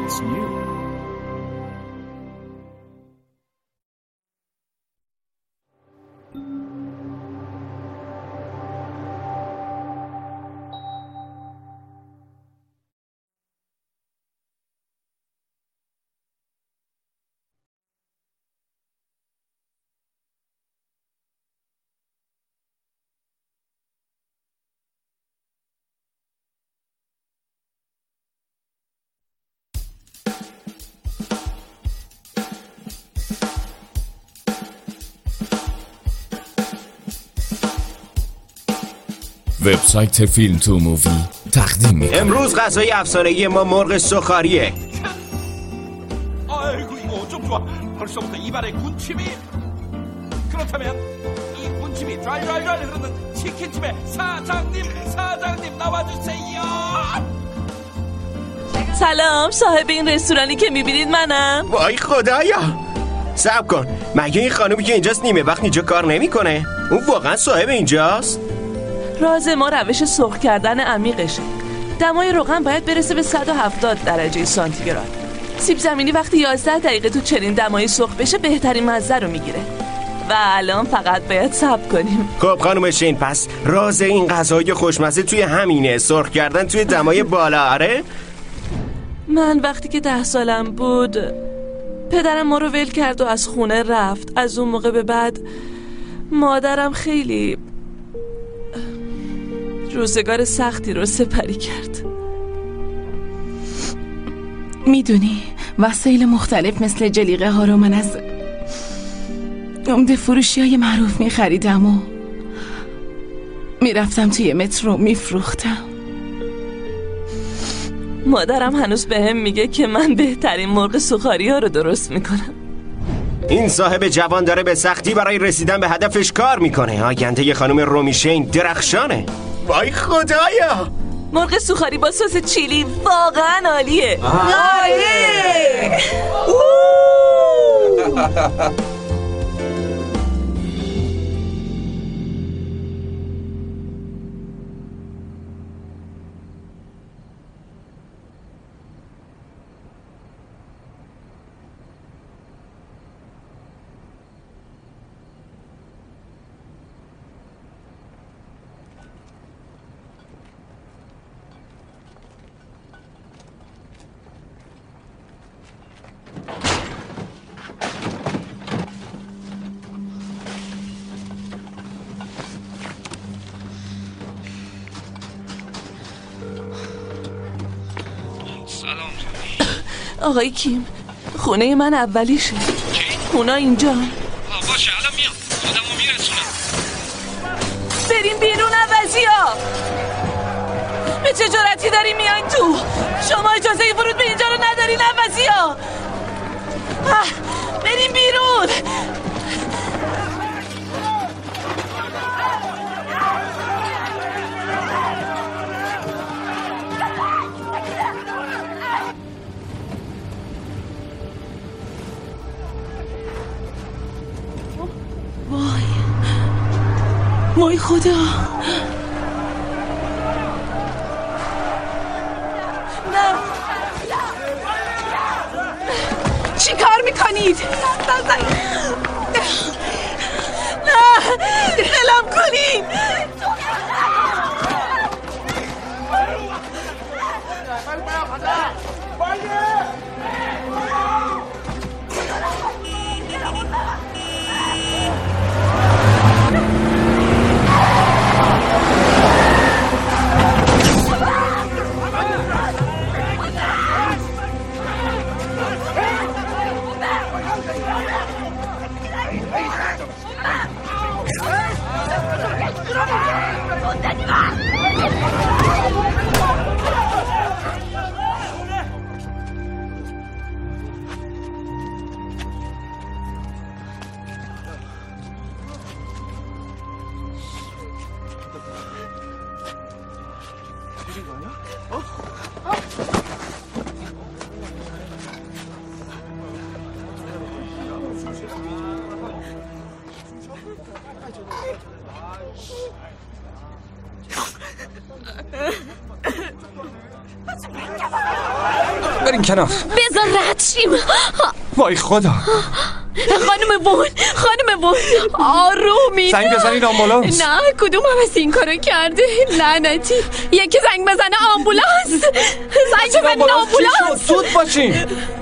It's new. وبسایت فیلم تو مووی تقدیم می‌کنه. امروز غذای افسانه‌ای ما مرغ سوخاریه. 아이고 이거 어쩜 좋아. 벌써부터 입안에 군침이. 그렇다면 이 군침이 좔좔 흐르는 치킨집의 사장님 나와주세요. سلام، صاحب این رستورانی که میبینید منم. وای خدایا، صبر کن، مگه این خانومی که اینجاست نیمه وقت اینجا کار نمیکنه؟ اون واقعا صاحب اینجاست؟ راز ما روش سرخ کردن عمیقشه. دمای روغن باید برسه به 170 درجه سانتیگراد. سیب زمینی وقتی 11 دقیقه تو چنین دمایی سرخ بشه بهترین مزه رو میگیره. و الان فقط باید صبر کنیم. خب خانم شین، پس راز این غذای خوشمزه توی همینه، سرخ کردن توی دمای بالا. آره؟ من وقتی که 10 سالم بود پدرم ما رو ول کرد و از خونه رفت. از اون موقع به بعد مادرم خیلی روزگار سختی رو سپری کرد. میدونی وسایل مختلف مثل جلیقه ها رو من از عمده فروشی های معروف میخریدم و میرفتم توی مترو میفروختم. مادرم هنوز بهم میگه که من بهترین مرغ سوخاری ها رو درست میکنم. این صاحب جوان داره به سختی برای رسیدن به هدفش کار میکنه. آینده خانم رومی شین درخشانه. وای خدایا، مرغ سوخاری با سس چیلی واقعا عالیه. عالیه. آقای کیم، خونه من اولیشه. خونه اینجا. باشه الان میام. خودمو میرسونم. بریم بیرون عوضیا. به چه جرأتی داری میاین تو؟ شما اجازه ورود به اینجا رو ندارین عوضیا. بریم بیرون. وای خدا، نه. چی کار میکنید؟ نه، دلم کنید. برین کنار. بذار رد شیم. وای خدا. خانم بون آرومی. زنگ بزنین آمبولانس. نه کدوم هم از این کارو کرده؟ لعنتی. یکی زنگ بزنه آمبولانس. زنگ بزنه آمبولانس. زود باشین.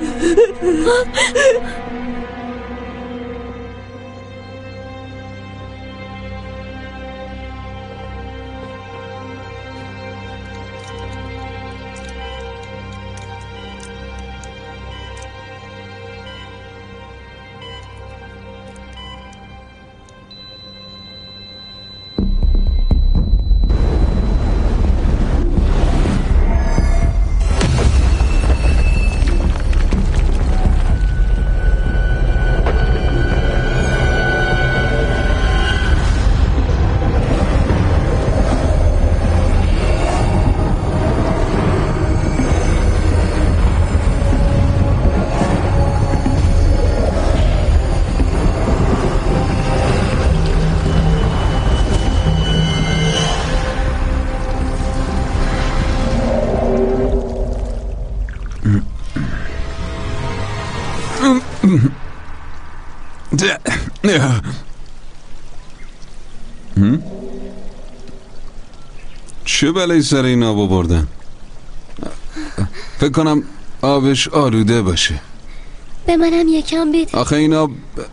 چه بلایی سر این آب بردن؟ فکر کنم آبش آلوده باشه. به منم یکم بده. آخه این آب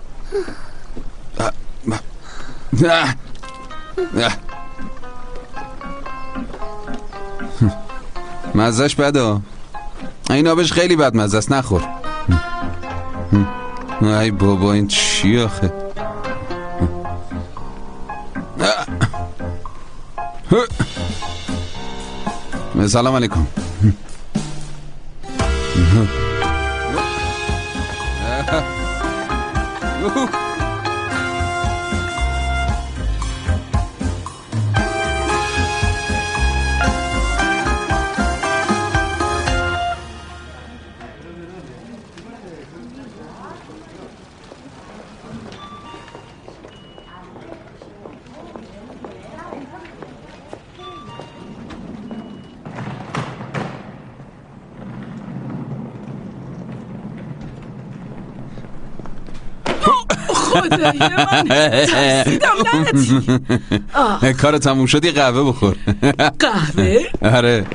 مزهش بده. این آبش خیلی بد مزه است، نخور. ای بابا این چی آخه؟ سلام علیکم. خدای من ترسیدم. کار تموم شد، یه قهوه بخور. قهوه؟ آره.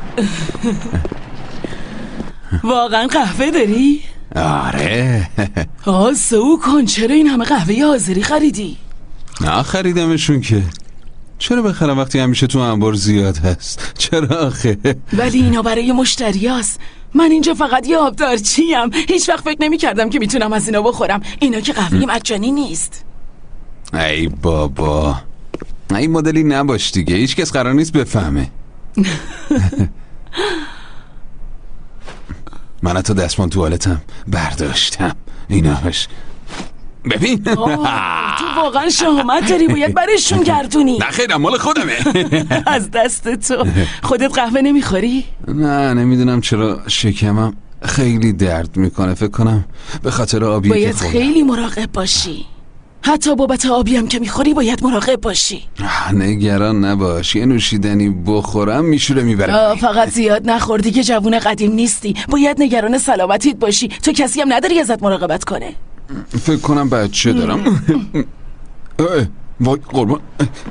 واقعا قهوه داری؟ آره. سو کن، چرا این همه قهوه حاضری خریدی؟ نه خریدمشون که. چرا بخرم وقتی همیشه تو انبار زیاد هست؟ چرا آخه؟ ولی اینا برای مشتری هست. من اینجا فقط یه آبدارچیم. هیچ وقت فکر نمی کردم که میتونم از اینا بخورم. اینا که قهوه مجانی نیست. ای بابا، این مدلی نباش دیگه، هیچ کس قرار نیست بفهمه. من حتی دستمال توالتم برداشتم. ایناش ببین. تو واقعا شهامت داری، باید برشون گردونی. نه خیلی مال خودمه. از دست تو. خودت قهوه نمیخوری؟ نه نمیدونم چرا شکمم خیلی درد میکنه. فکر کنم به خاطر آبی باید خیلی مراقب باشی. حتی بابت آبی هم که میخوری باید مراقب باشی. نگران نباش، یه نوشیدنی بخورم میشوره میبره. فقط زیاد نخور دیگه، جوون قدیم نیستی. باید نگران سلامتیت باشی. تو کسی هم نداری ازت مراقبت کنه. فکر کنم بچه دارم. وای قربان.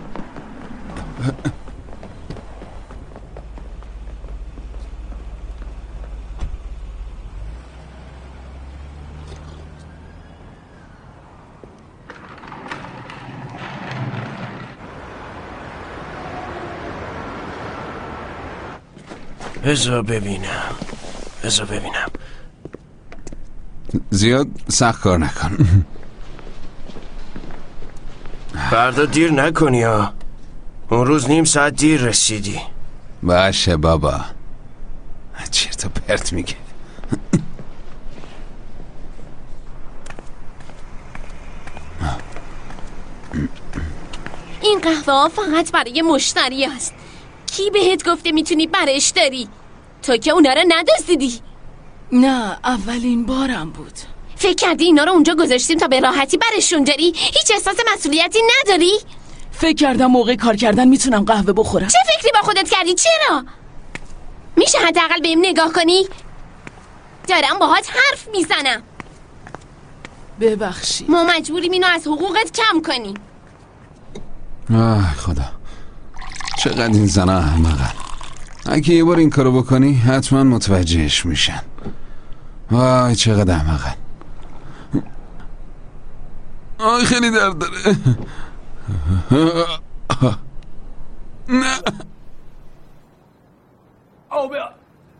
بذار ببینم. زیاد سخت کار نکن. فردا دیر نکنی ها. اون روز نیم ساعت دیر رسیدی. باشه بابا. چرت و پرت میگه. این قهوه ها فقط برای مشتری است. کی بهت گفته میتونی برش داری؟ تو که اونا رو ندزدیدی. نه اولین بارم بود. فکر کردی اینا رو اونجا گذاشتیم تا به راحتی برشون داری؟ هیچ احساس مسئولیتی نداری؟ فکر کردم موقع کار کردن میتونم قهوه بخورم. چه فکری با خودت کردی؟ چرا؟ میشه حداقل بهم نگاه کنی؟ دارم باهات حرف میزنم. ببخشید. ما مجبوریم اینو از حقوقت کم کنیم. خدا چقدر این زنها احمقن. اگه یه بار این کارو بکنی حتما متوجهش میشن. وای چقدر احمقن. خیلی درد داره. نه او بیا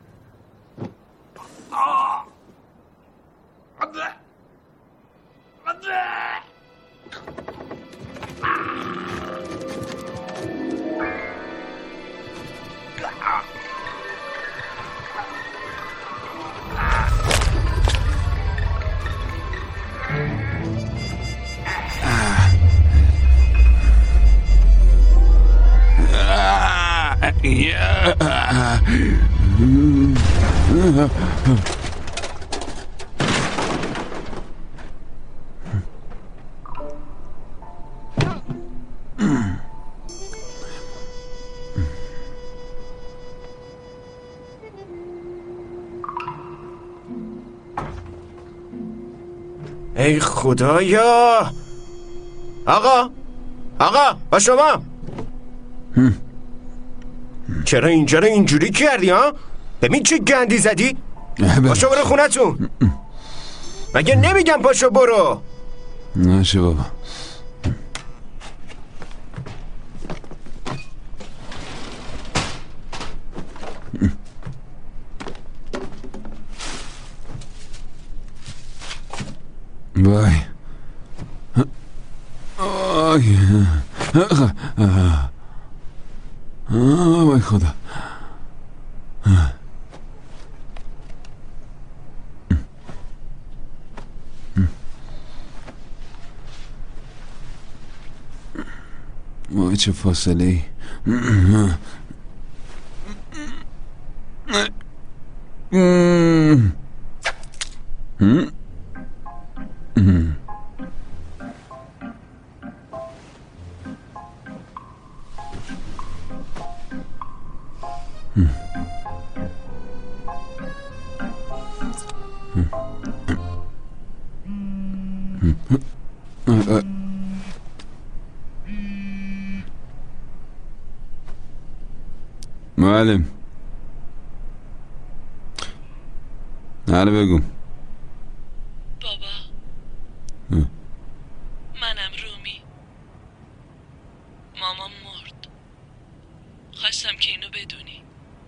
ای خدایا. آقا با شما. چرا اینجا رو اینجوری کردی ها؟ ببین چه گندی زدی. پاشو برو خونتون. مگه نمیگم پاشو برو. نشه بابا. وای وای خدا. وای چه فاصله ای. معلم هره بگو. بابا منم رومی. مامان مرد. خواستم که اینو بدونی.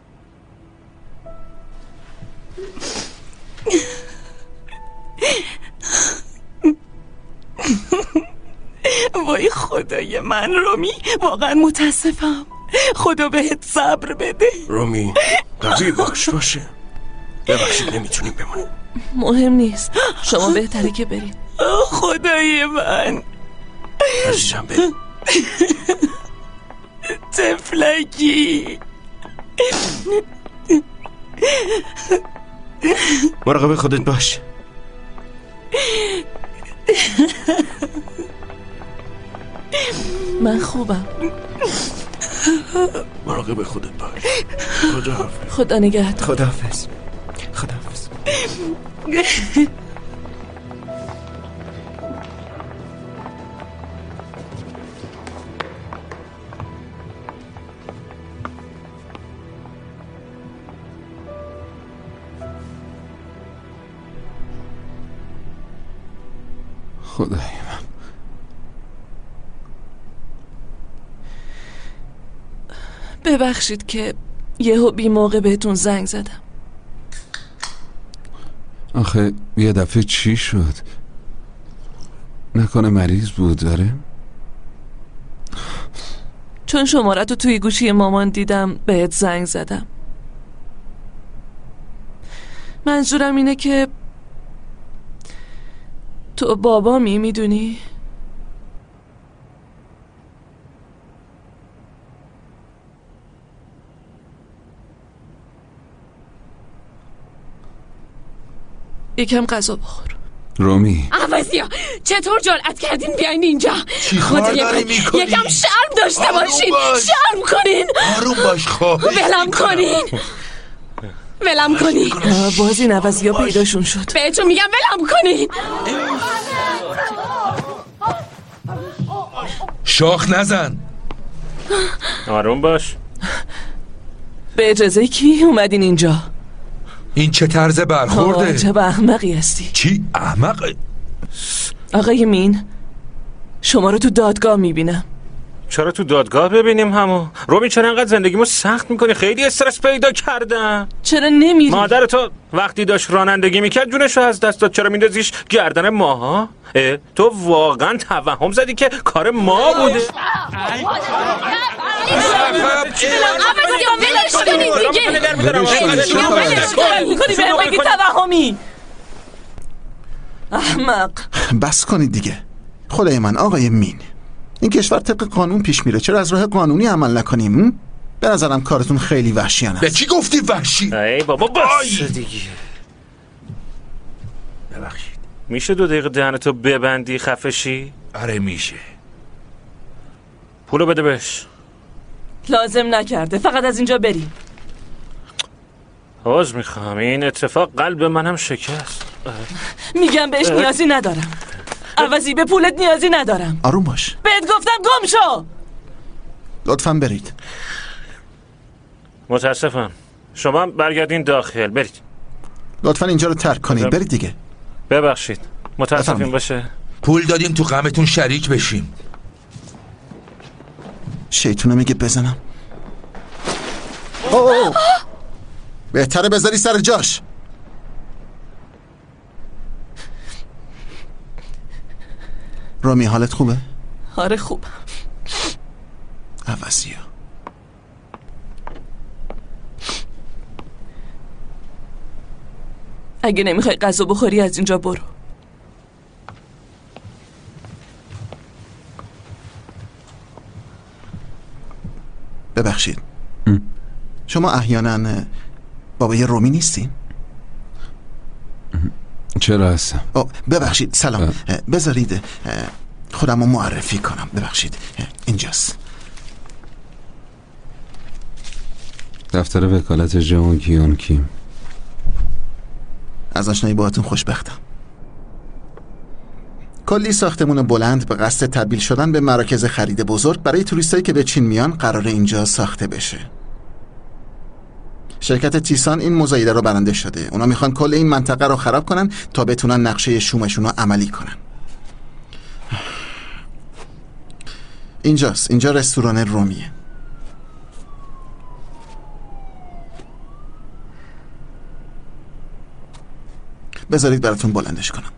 وای خدای من رومی، واقعا متاسفم. خدا بهت صبر بده. رومی قوی باشه. ببخشید نمیتونیم بمونیم. مهم نیست، شما بهتره که برید. خدای من عزیزم بریم. تفلکی مراقب خودت باش. من خوبم. مراقب خودت باش. خداحافظ. خدا نگهدار. خداحافظ. خدای من. ببخشید که یهو بی موقع بهتون زنگ زدم. آخه یه دفعه چی شد؟ نکنه مریض بود داره؟ چون شماره‌تو توی گوشی مامان دیدم بهت زنگ زدم. منظورم اینه که تو بابا میدونی؟ یکم غذا بخور. رومی عوضیا چطور جرأت کردین بیاین اینجا؟ چیکار داری میکنی؟ یکم شرم داشته باشین. شرم کنین. آروم باش. خواهش ولم کنین. ولم کنی. باز این عوضی ها پیداشون شد. بهتون میگم ولم کنی. شاخ نزن. آروم باش. به اجازه کی اومدین اینجا؟ این چه طرز برخورده؟ چه احمقی هستی. چی احمق؟ آقای مین، شما رو تو دادگاه میبینم. چرا تو دادگاه ببینیم همو؟ رومی چرا انقدر زندگیمو سخت میکنی؟ خیلی استرس پیدا کردم. چرا نمیری؟ مادر تو وقتی داشت رانندگی میکرد جونشو از دست داد. چرا میندازیش گردن ماها؟ تو واقعا توهم زدی که کار ما بوده. احمق. بس کنید دیگه. خدای من آقای مین، این کشور طبق قانون پیش میره، چرا از راه قانونی عمل نکنیم؟ به نظرم کارتون خیلی وحشیانه است. به چی گفتی وحشی؟ ای بابا بس دیگه. ببخشید. میشه 2 دقیقه دهنتو ببندی خفشی؟ آره میشه. پولو بده بهش. لازم نکرده، فقط از اینجا بریم. عذر میخوام، این اتفاق قلب منم شکست. میگم بهش نیازی ندارم. عوضی به پولت نیازی ندارم. آروم باش. بهت گفتم گم شو. لطفاً برید. متاسفم. شما برگردین داخل. برید. لطفاً اینجا رو ترک کنید. برید دیگه. ببخشید. متاسفیم باشه. پول دادیم تو غمتون شریک بشیم. شیطونه میگه بزنم. اوه. بهتره بذاری سر جاش. رومی حالت خوبه؟ آره خوب. عوضیه. اگه نمیخوای غذا بخوری از اینجا برو. ببخشید، شما احیانا بابای رومی نیستین؟ چرا هستم؟ ببخشید، سلام. بذارید خودمو معرفی کنم. ببخشید، اینجاست. دفتر وکالت جون کیون کیم. از آشنایی باهاتون خوشبختم. کلی ساختمون بلند به قصد تبدیل شدن به مراکز خرید بزرگ برای توریستایی که به چین میان قرار اینجا ساخته بشه. شرکت تیسان این مزایده رو برنده شده. اونا میخوان کل این منطقه رو خراب کنن تا بتونن نقشه شومشون رو عملی کنن. اینجاست. اینجا رستوران رومیه. بذارید براتون بلندش کنم.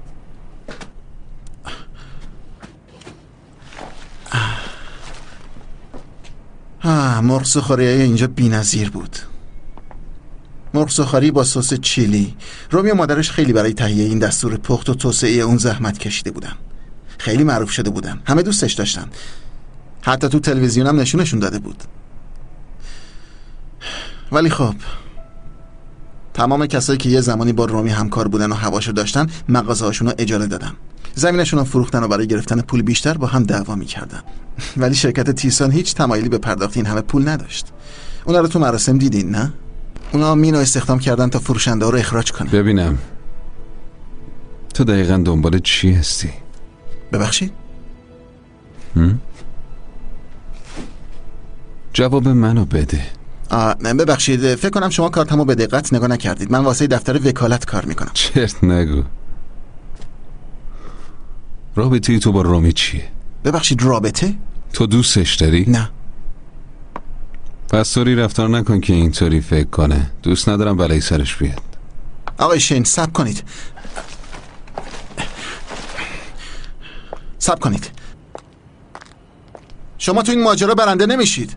مرغ سوخاری اینجا بی‌نظیر بود. مرغ سوخاری با سس چیلی. رومی و مادرش خیلی برای تهیه این دستور پخت و توسعه اون زحمت کشیده بودن. خیلی معروف شده بودن. همه دوستش داشتن. حتی تو تلویزیون هم نشونشون داده بود. ولی خب تمام کسایی که یه زمانی با رومی همکار بودن و هواشو داشتن مغازه‌هاشون رو اجاره دادن. زمینشون رو فروختن و برای گرفتن پول بیشتر با هم دعوا می‌کردن. ولی شرکت تیسان هیچ تمایلی به پرداخت این همه پول نداشت. اونا رو تو مراسم دیدین نه؟ اونا مینو استخدام کردن تا فروشنده ها رو اخراج کنن. ببینم تو دقیقاً دنبال چی هستی؟ ببخشید؟ جواب منو بده. ببخشید، فکر کنم شما کارتمو به دقت نگاه نکردید. من واسه دفتر وکالت کار میکنم. چرت نگو. رابطه تو با رومی چیه؟ ببخشید، رابطه؟ تو دوستش داری؟ نه. پس طوری رفتار نکن که اینطوری فکر کنه. دوست ندارم بلایی سرش بیاد. آقای شین، صبر کنید. صبر کنید. شما تو این ماجرا برنده نمیشید.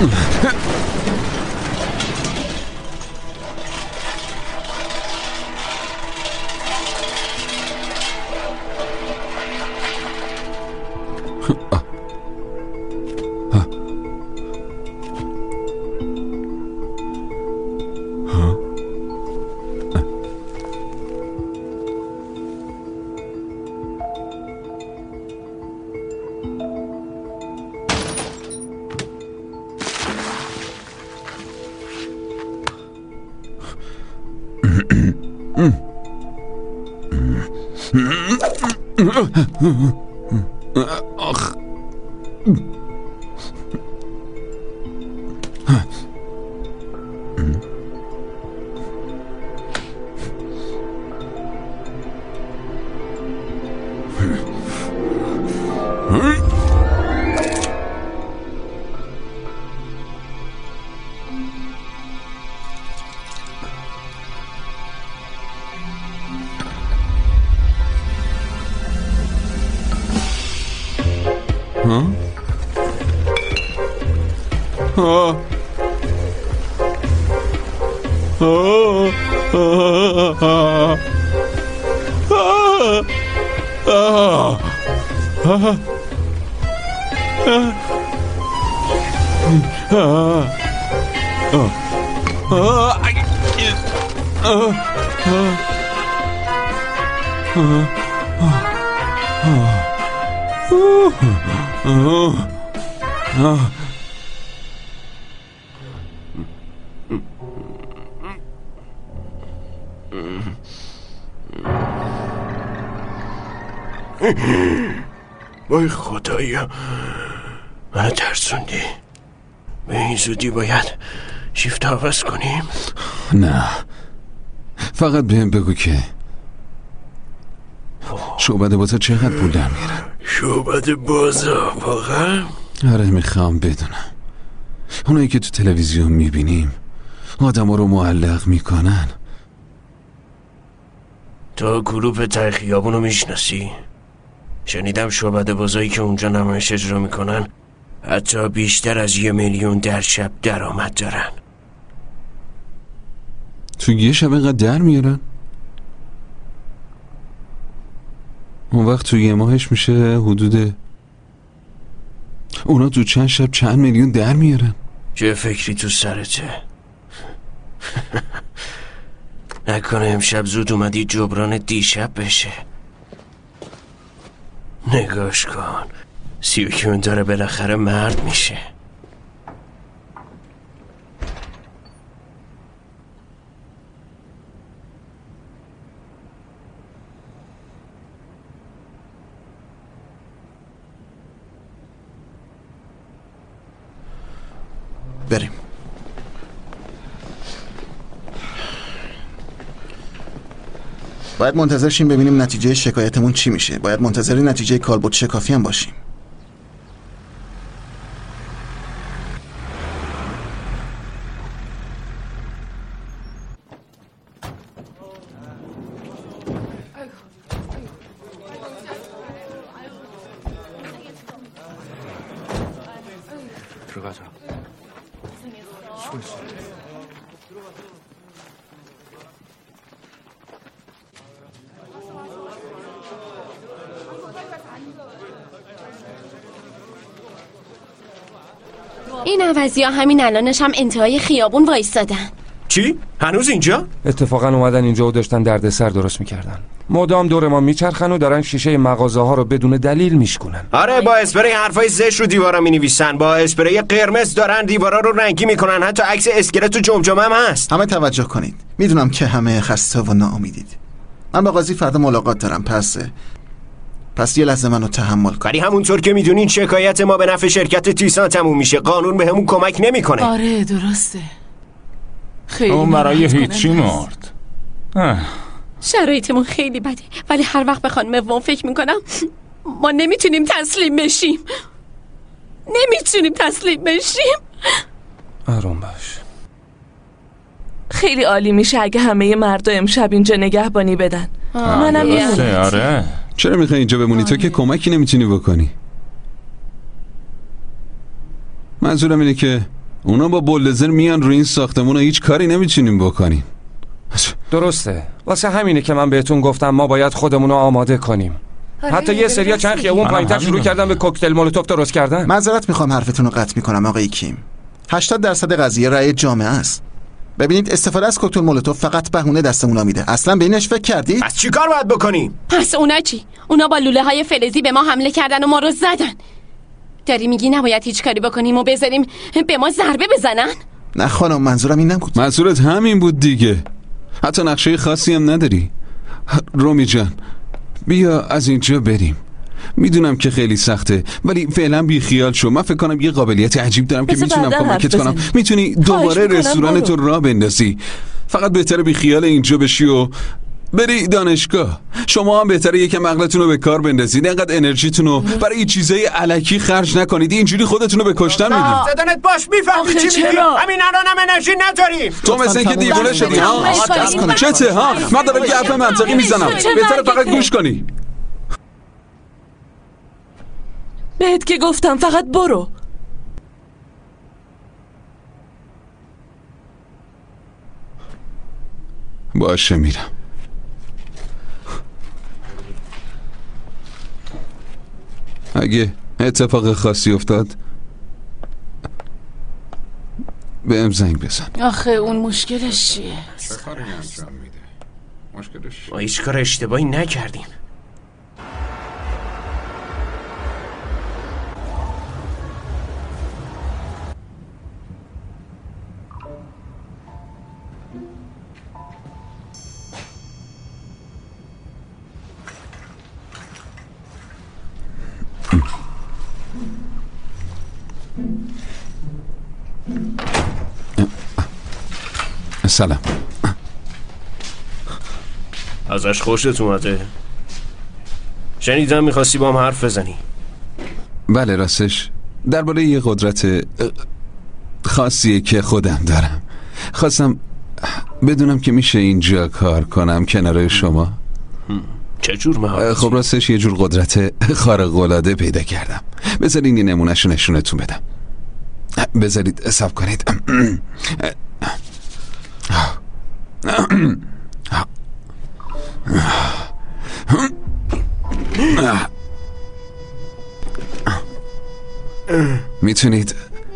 وای خدایا من ترسوندی. به این زودی باید شیفت عوض کنیم؟ نه، فقط بهم بگو که شعبده بازا چقدر پول در میارن؟ شعبده بازا واقعا؟ آره میخوام بدونم. اونایی که تو تلویزیون میبینیم آدم ها رو معلق میکنن. تو گروپ ته خیابونو میشناسی؟ شنیدم شعبده بازایی که اونجا نمایش اجرا میکنن حتی بیشتر از 1 میلیون در شب درآمد دارن. تو یه شب اینقدر در میارن؟ اون وقت تو یه ماهش میشه حدود اونا تو چند شب چند میلیون در میارن. چه فکری تو سرته؟ نکنه امشب زود اومدی جبران دیشب بشه. نگاش کن، سیوکیون داره بالاخره مرد میشه. بریم. باید منتظر شیم ببینیم نتیجه شکایتمون چی میشه. باید منتظر نتیجه کالبد شکافی هم باشیم. این عوضی ها همین الانش هم انتهای خیابون وایستادن. چی؟ هنوز اینجا؟ اتفاقا اومدن اینجا و داشتن دردسر درست میکردن. مدام دور ما میچرخن و دارن شیشه مغازه ها رو بدون دلیل میشکنن. آره، با اسپری حرفای زشت رو دیوارا مینویسن، با اسپری قرمز دارن دیوارا رو رنگی میکنن، حتی عکس اسکلت و جمجمه هم هست. همه توجه کنید، میدونم که همه خسته و ناامیدید. من با قاضی فردا ملاقات دارم. پس یه لحظه منو تحمل کن. ولی همونطور که میدونین شکایت ما به نفع شرکت تیسان تموم میشه. قانون بهمون کمک نمیکنه. آره درسته. خیلی اون برای هیچی مرد. شرایطمون خیلی بده، ولی هر وقت به خانم وون فکر میکنم ما نمیتونیم تسلیم بشیم. آروم باش. خیلی عالی میشه اگه همه مردا امشب اینجا نگهبانی بدن. منم درسته. آره. چرا میخوای اینجا بمونی؟ تو که کمکی نمیتونی بکنی. منظورم اینه که اونا با بولدوزر میان روی این ساختمون و هیچ کاری نمیتونیم بکنیم. درسته. واسه همینه که من بهتون گفتم ما باید خودمون رو آماده کنیم. حتی یه سریا چند خیابون پایین‌تر شروع کردن به کوکتل مولوتوف درست کردن. معذرت میخوام حرفتون رو قطع میکنم آقای کیم. 80% قضیه رأی جامعه است. ببینید استفاده از کوکتل مولوتوف فقط بهونه دستمون میده. اصلا به اینش فکر کردید؟ پس چیکار باید بکنیم؟ پس اونا چی؟ اونا با لوله‌های فلزی به ما حمله کردن و ما رو زدن. داری میگی نباید هیچ کاری بکنیم و بذاریم به ما ضربه بزنن؟ نه خانم، منظورم این نبود. منظورت همین بود دیگه. حتی نقشه خاصی هم نداری. رومی جان بیا از اینجا بریم. میدونم که خیلی سخته ولی فعلا بی خیال شو. من فکر کنم یه قابلیت عجیب دارم که میتونم کمکت کنم. میتونی دوباره رستوران تو راه بندازی. فقط بهتره بی خیال اینجا بشی و بری دانشگاه. شما هم بهتره یکم عقلتون رو به کار بندازید. اینقدر انرژیتون رو برای چیزای الکی خرج نکنید. اینجوری خودتون رو به کشتن میدید. زدنت باش میفهمی چی میگی؟ همین الانم انرژی نداریم. تو مثل اینکه دیوونه شدی ها؟ چته ها؟ من دارم یه حرف منطقی میزنم. بهتره فقط گوش کنی. بهت که گفتم فقط برو. باشه میرم. اگه اتفاق خاصی افتاد بهم زنگ بزن. آخه اون مشکلش چیه؟ ما هیچ کار اشتباهی نکردیم. سلام. ازش خوشت اومده؟ شنیدم میخواستی با هم حرف بزنی. بله راستش درباره یه قدرت خاصیه که خودم دارم. خواستم بدونم که میشه اینجا کار کنم کنار شما. چجور مهارتی؟ خب راستش یه جور قدرت خارق‌العاده پیدا کردم. بذارین یه نمونهشو نشونتون بدم. بذارید حساب کنید. میتونید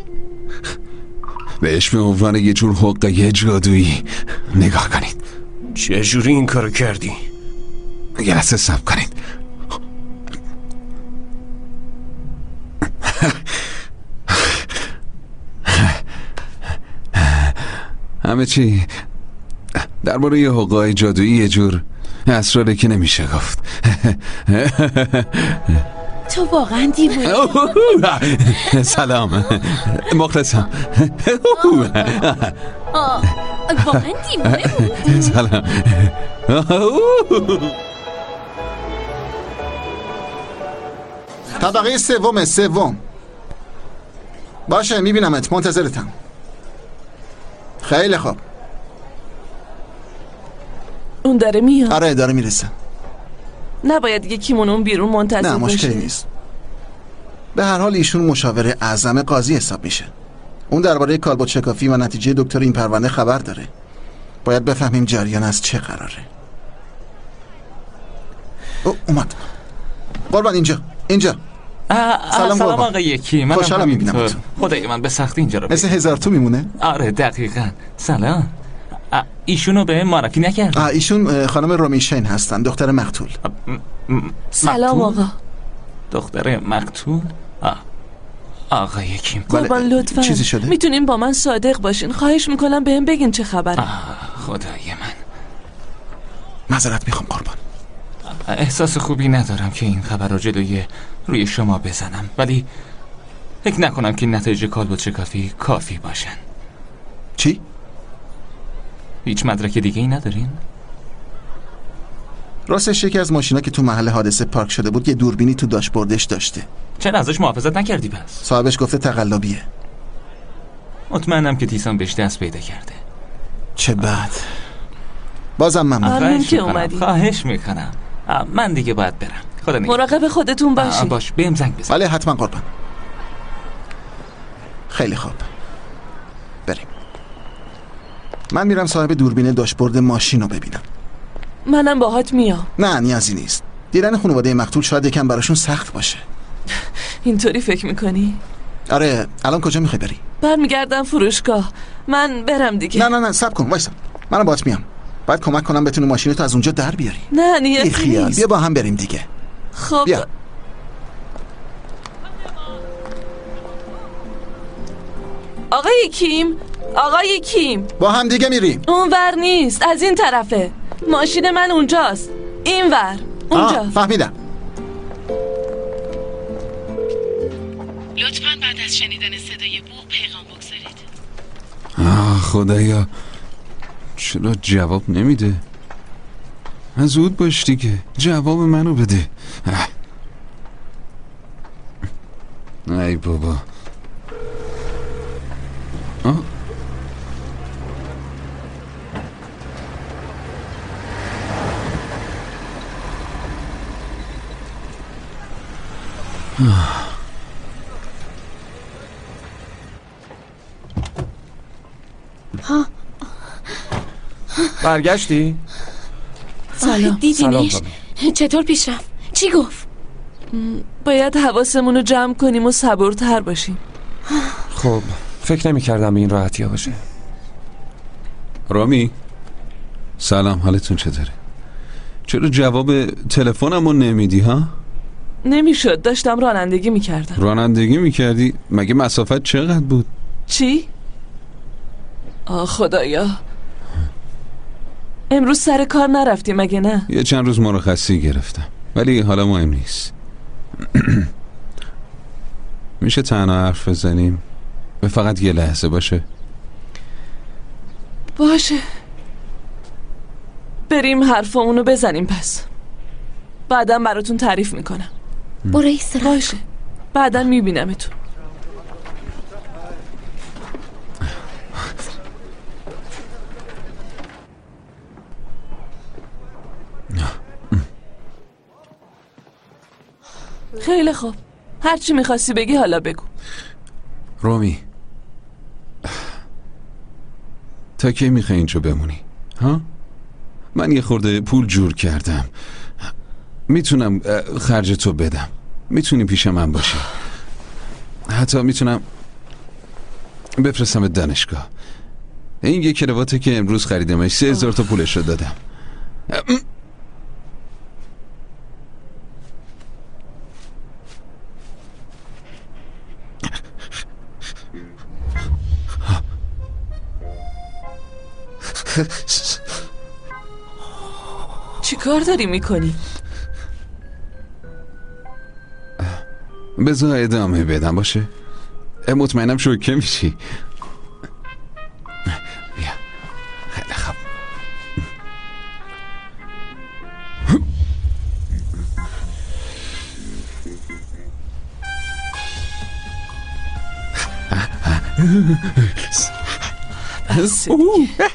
بهش به عنوان یه جور حقه جادویی نگاه کنید. چه جوری این کارو کردی؟ یه لحظه صبر کنید. همه چی درباره یه حقه جادویی یه جور اسراره که نمیشه گفت. تو واقعا دیوونه. سلام مخلصم. واقعا دیوونه بود. سلام. طبقه سوم. باشه میبینمت، منتظرتم. خیلی خوب. اون داره میاد. آره داره میرسه. نباید یکیمون اون بیرون منتظر باشه. نه مشکلی نیست. به هر حال ایشون مشاور اعظم قاضی حساب میشه. اون درباره کالبد شکافی و نتیجه دکتر این پرونده خبر داره. باید بفهمیم جریان از چه قراره. اومد. قربان اینجا. سلام آقای کیم. خوشحالم میبینم. خدای من به سختی اینجا رو مثل 1000 تو میمونه؟ آره دقیقاً. سلام. ایشونو به معرفی نکرد. ایشون خانم رومیشین هستن، دختر مقتول. سلام آقا. دختر مقتول؟ آقای کیم. قربان لطفاً چیزی شده؟ میتونین با من صادق باشین؟ خواهش میکنم بهم بگین چه خبره. خدای من. معذرت میخوام قربان. احساس خوبی ندارم که این خبر رو جلوی روی شما بزنم، ولی فکر نکنم که نتایج کالبد شکافی کافی باشن. چی؟ هیچ مدرک دیگه ای ندارین؟ راستش یکی از ماشینا که تو محل حادثه پارک شده بود یه دوربینی تو داشبوردش داشته. چرا ازش محافظت نکردی پس؟ صاحبش گفته تقلبیه. مطمئنم که تیسان بهش دست پیدا کرده. چه بد. بازم ممنون که اومدی. خواهش میکنم. من دیگه باید برم. خدا نگهدار. مراقب خودتون باشید. باش بهم زنگ بزن. بله حتما قربان. خیلی خوب. من میرم صاحب دوربین داشبورد ماشین رو ببینم. منم باهات میام. نه نیازی نیست. دیدن خانواده مقتول شاید یکم براشون سخت باشه. اینطوری فکر میکنی؟ آره. الان کجا میخوای بری؟ برمیگردم فروشگاه. من برم دیگه. نه صبر کن وایسا. منم باهات میام. باید کمک کنم بتونی ماشینتو از اونجا در بیاری. نه نیازی نیست. بیا با هم بریم دیگه. خب بیا. آقای کیم با هم دیگه میریم. اونور نیست، از این طرفه. ماشین من اونجاست. اینور. اونجا. فهمیدم. لطفاً بعد از شنیدن صدای بوق پیغام بگذارید. خدایا چرا جواب نمیده؟ زود باش دیگه، جواب منو بده. ای بابا. برگشتی؟ سلام. دیدینش؟ چطور پیش رفت؟ چی گفت؟ باید حواسمون رو جمع کنیم و صبورتر باشیم. خب فکر نمی کردم به این راحتی ها باشه. رامی سلام، حالتون چطوره؟ چرا جواب تلفنمو نمیدی ها؟ نمیشد، داشتم رانندگی میکردم. رانندگی میکردی؟ مگه مسافت چقدر بود؟ چی؟ خدایا، امروز سر کار نرفتی مگه نه؟ یه چند روز مرخصی گرفتم، ولی حالا مهم نیست. میشه تنها حرف بزنیم؟ به فقط یه لحظه باشه؟ باشه، بریم حرفمونو بزنیم. پس بعدم براتون تعریف میکنم. برو ایستراحت. باشه، بعدم میبینمتون. خیلی خوب، هرچی میخواستی بگی حالا بگو. رومی، تا کی میخوای اینجا بمونی؟ ها؟ من یه خورده پول جور کردم، میتونم خرج تو بدم، میتونی پیش من باشی، حتی میتونم بفرستم دانشگاه. این یه کرواته که امروز خریدمش، 3000 تا پولش رو دادم. چی کار داری میکنی؟ بذار ادامه بدم باشه؟ مطمئنم شوکه میشی. بیا، خیلی خوب. بس دیگه.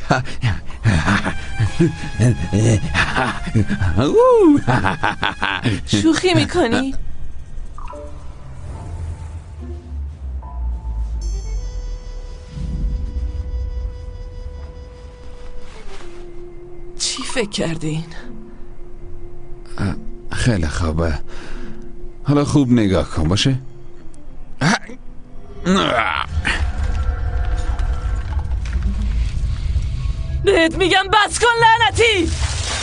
شوخی میکنی؟ چی فکر کردین؟ خیلی خوبه، حالا خوب نگاه کن باشه. بهت میگم بس کن لعنتی.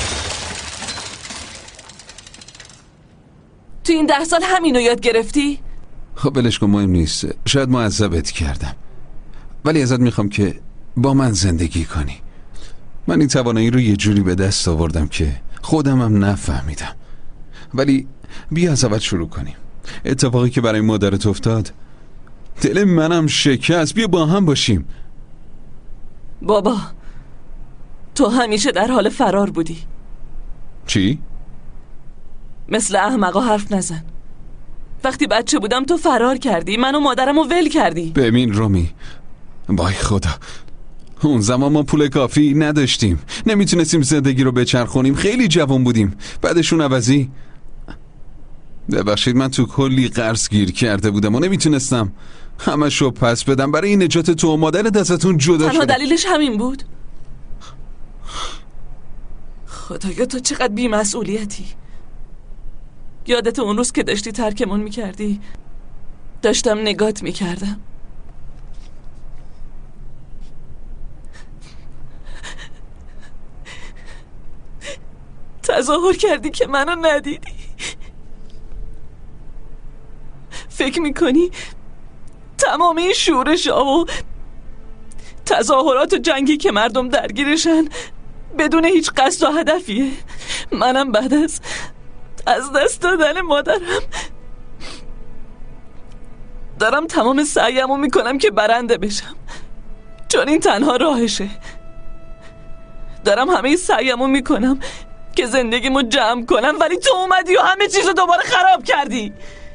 تو این 10 سال همینو یاد گرفتی؟ خب بلش کن، مهم نیست. شاید معذبت کردم، ولی ازت میخوام که با من زندگی کنی. من این توانایی رو یه جوری به دست آوردم که خودمم نفهمیدم. ولی بیا از اول شروع کنیم. اتفاقی که برای مادرت افتاد دل منم شکست. بیا با هم باشیم. بابا، تو همیشه در حال فرار بودی. چی؟ مثل احمقا حرف نزن. وقتی بچه بودم تو فرار کردی، من و مادرمو ول کردی. ببین رومی، وای خدا، اون زمان ما پول کافی نداشتیم، نمیتونستیم زندگی رو بچرخونیم، خیلی جوان بودیم. بعدشون عوضی، ببخشید من تو کلی قرض گیر کرده بودم و نمیتونستم همشو پس بدم. برای نجات تو و مادرت ازتون جدا شدم. تنها دلیلش همین بود؟ خدایا تو چقدر بی‌مسئولیتی. یادت اون روز که داشتی ترکمون میکردی؟ داشتم نگات میکردم. تظاهر کردی که منو ندیدی. فکر میکنی تمام این شورش‌ها و تظاهرات و جنگی که مردم درگیرشن بدون هیچ قصد و هدفیه؟ منم بعد از دست دادن مادرم دارم تمام سعیمو میکنم که برنده بشم، چون این تنها راهشه. دارم همه سعیمو میکنم که زندگیمو جمع کنم، ولی تو اومدی و همه چیزو دوباره خراب کردی.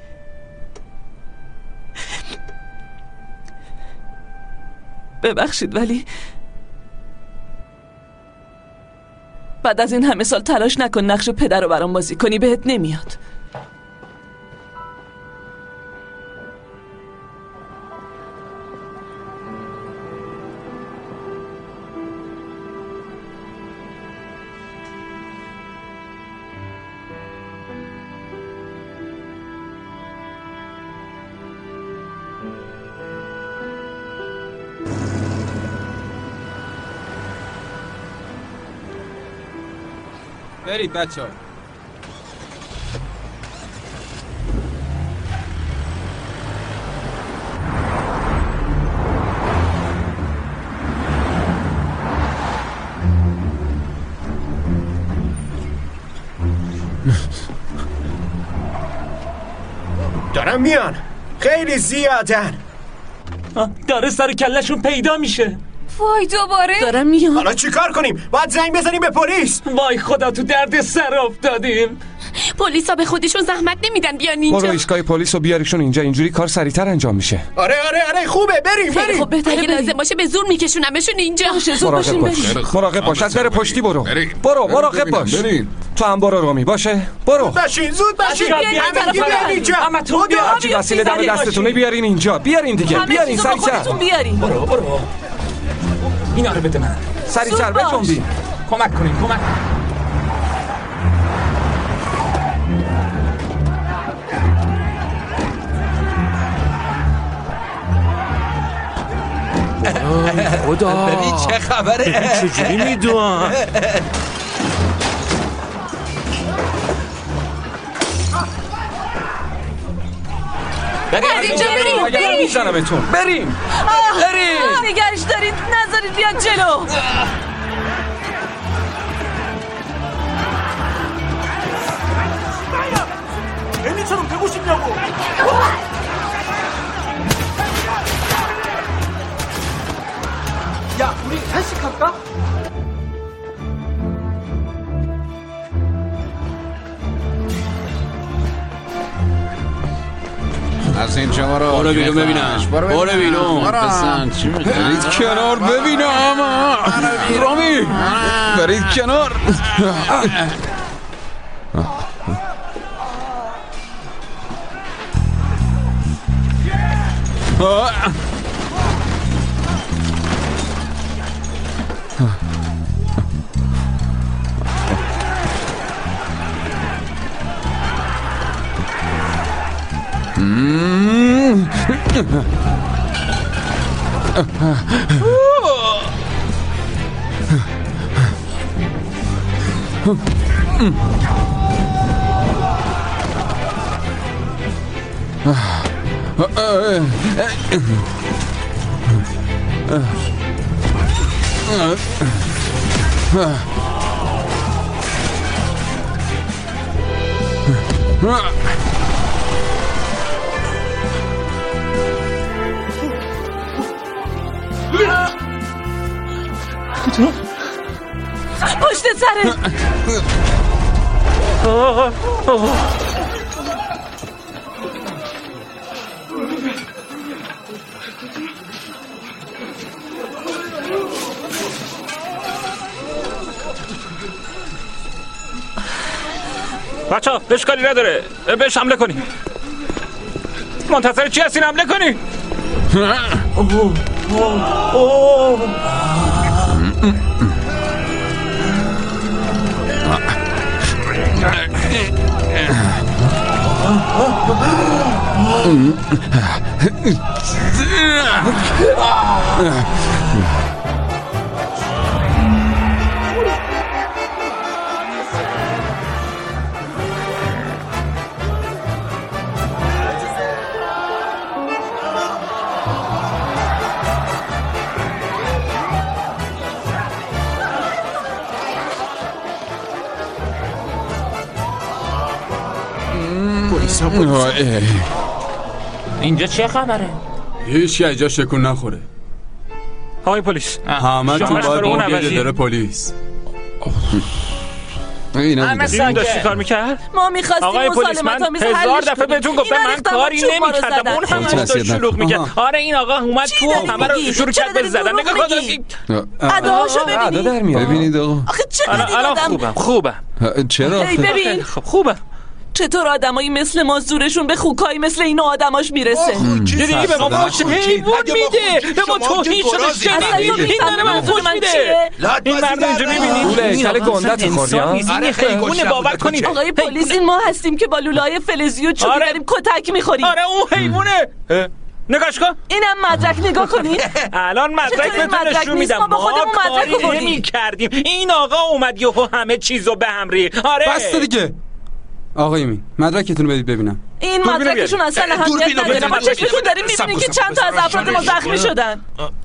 ببخشید، ولی بعد از این همه سال تلاش نکن نقش پدر رو برام بازی کنی، بهت نمیاد. برید بچه ها. دارم میان، خیلی زیادن. داره سر کلشون پیدا میشه. وای دوباره دارم میان. حالا چیکار کنیم؟ باید زنگ بزنیم به پلیس. وای خدا، تو درد سر افتادیم. پلیسا به خودشون زحمت نمیدن بیان اینجا. برو ایستگاه پلیس و بیاریشون اینجا، اینجوری کار سریعتر انجام میشه. آره خوبه، بریم. خب بهتره اگه لازم باشه به زور میکشونمشون اینجا. مراقب باش، از در پشتی برو. برو مراقب باش. تو هم برو رومی، باشه؟ برو. زود باشین. بیاین اینجا. هرچی وسیله دم دستتونه بیارین اینجا. بیارین دیگه، بیارین سریعتر. برو. اینا رو بده من. سریعتر بجنبین. کمک کنین. خدا ببین چه خبره. چجوری میدونم؟ بریم میزنمتون. بریم نگرش دارید، نذارید بیاد جلو. 애미처럼 되고 싶냐고. 야, 우리 단식할까? از اینجا برو بیرون ببینم. برو بیرون. بسن چی میگه؟ برید کنار ببینم. رامی برید کنار. پشت سرت. بچه‌ها اشکالی نداره، بهش حمله کنی. منتظر چی هستین؟ حمله کنی. اینجا چه خبره؟ هیچ که اینجا شکون نخوره. آقای پلیس، همه تو باید بگید داره پلیس. این داشتی کار میکرد؟ ما میخواستیم آقای پلیس، من 1000 دفعه بهتون گفتم من کاری نمیکردم، اون هم داشت شلوغ میکرد. آره این آقا اومد تو همه رو شروع کرد به زدن. نگاه کن اداهاشو ببینید. ببینید آقا. آخه چقدر خوبم. چرا؟ ببین خوبم. چطور آدمایی مثل ما زورشون به خوکایی مثل این آدماش میرسه؟ دیدی به ما فوش حیوان میده، به ما توهین شده. شنیدی؟ این داره من فوش میده. این مرد اینجا میبینید؟ کل گندت خوردی ها؟ این حیوانه، باور کنید. آقای پلیس این ما هستیم که با لوله‌های فلزی و چوبی داریم کتک میخوریم. آره اون حیوانه. نگاش کن. اینم مدرک نگاه کنید. الان مدرک بهتون نشون میدم. ما با خودمون مدرک نمی‌کردیم. این آقا اومد یهو همه چیزو به هم ریخت. آره. بس دیگه. آقای امین مدرکتون رو بدید ببینم. این مدرکشون اصلا اهمیت نداره. ما چشمتون داریم میبینیم که چند تا از افراد ما زخمی شدن.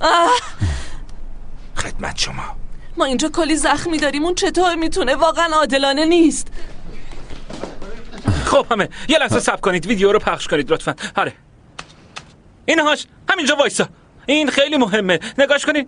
خدمت شما. ما اینجا کلی زخمی داریم. اون چطور میتونه؟ واقعا عادلانه نیست. خب همه یه لحظه صبر کنید، ویدیو رو پخش کنید لطفاً. آره اینهاش همینجا وایسا، این خیلی مهمه. نگاش کنید.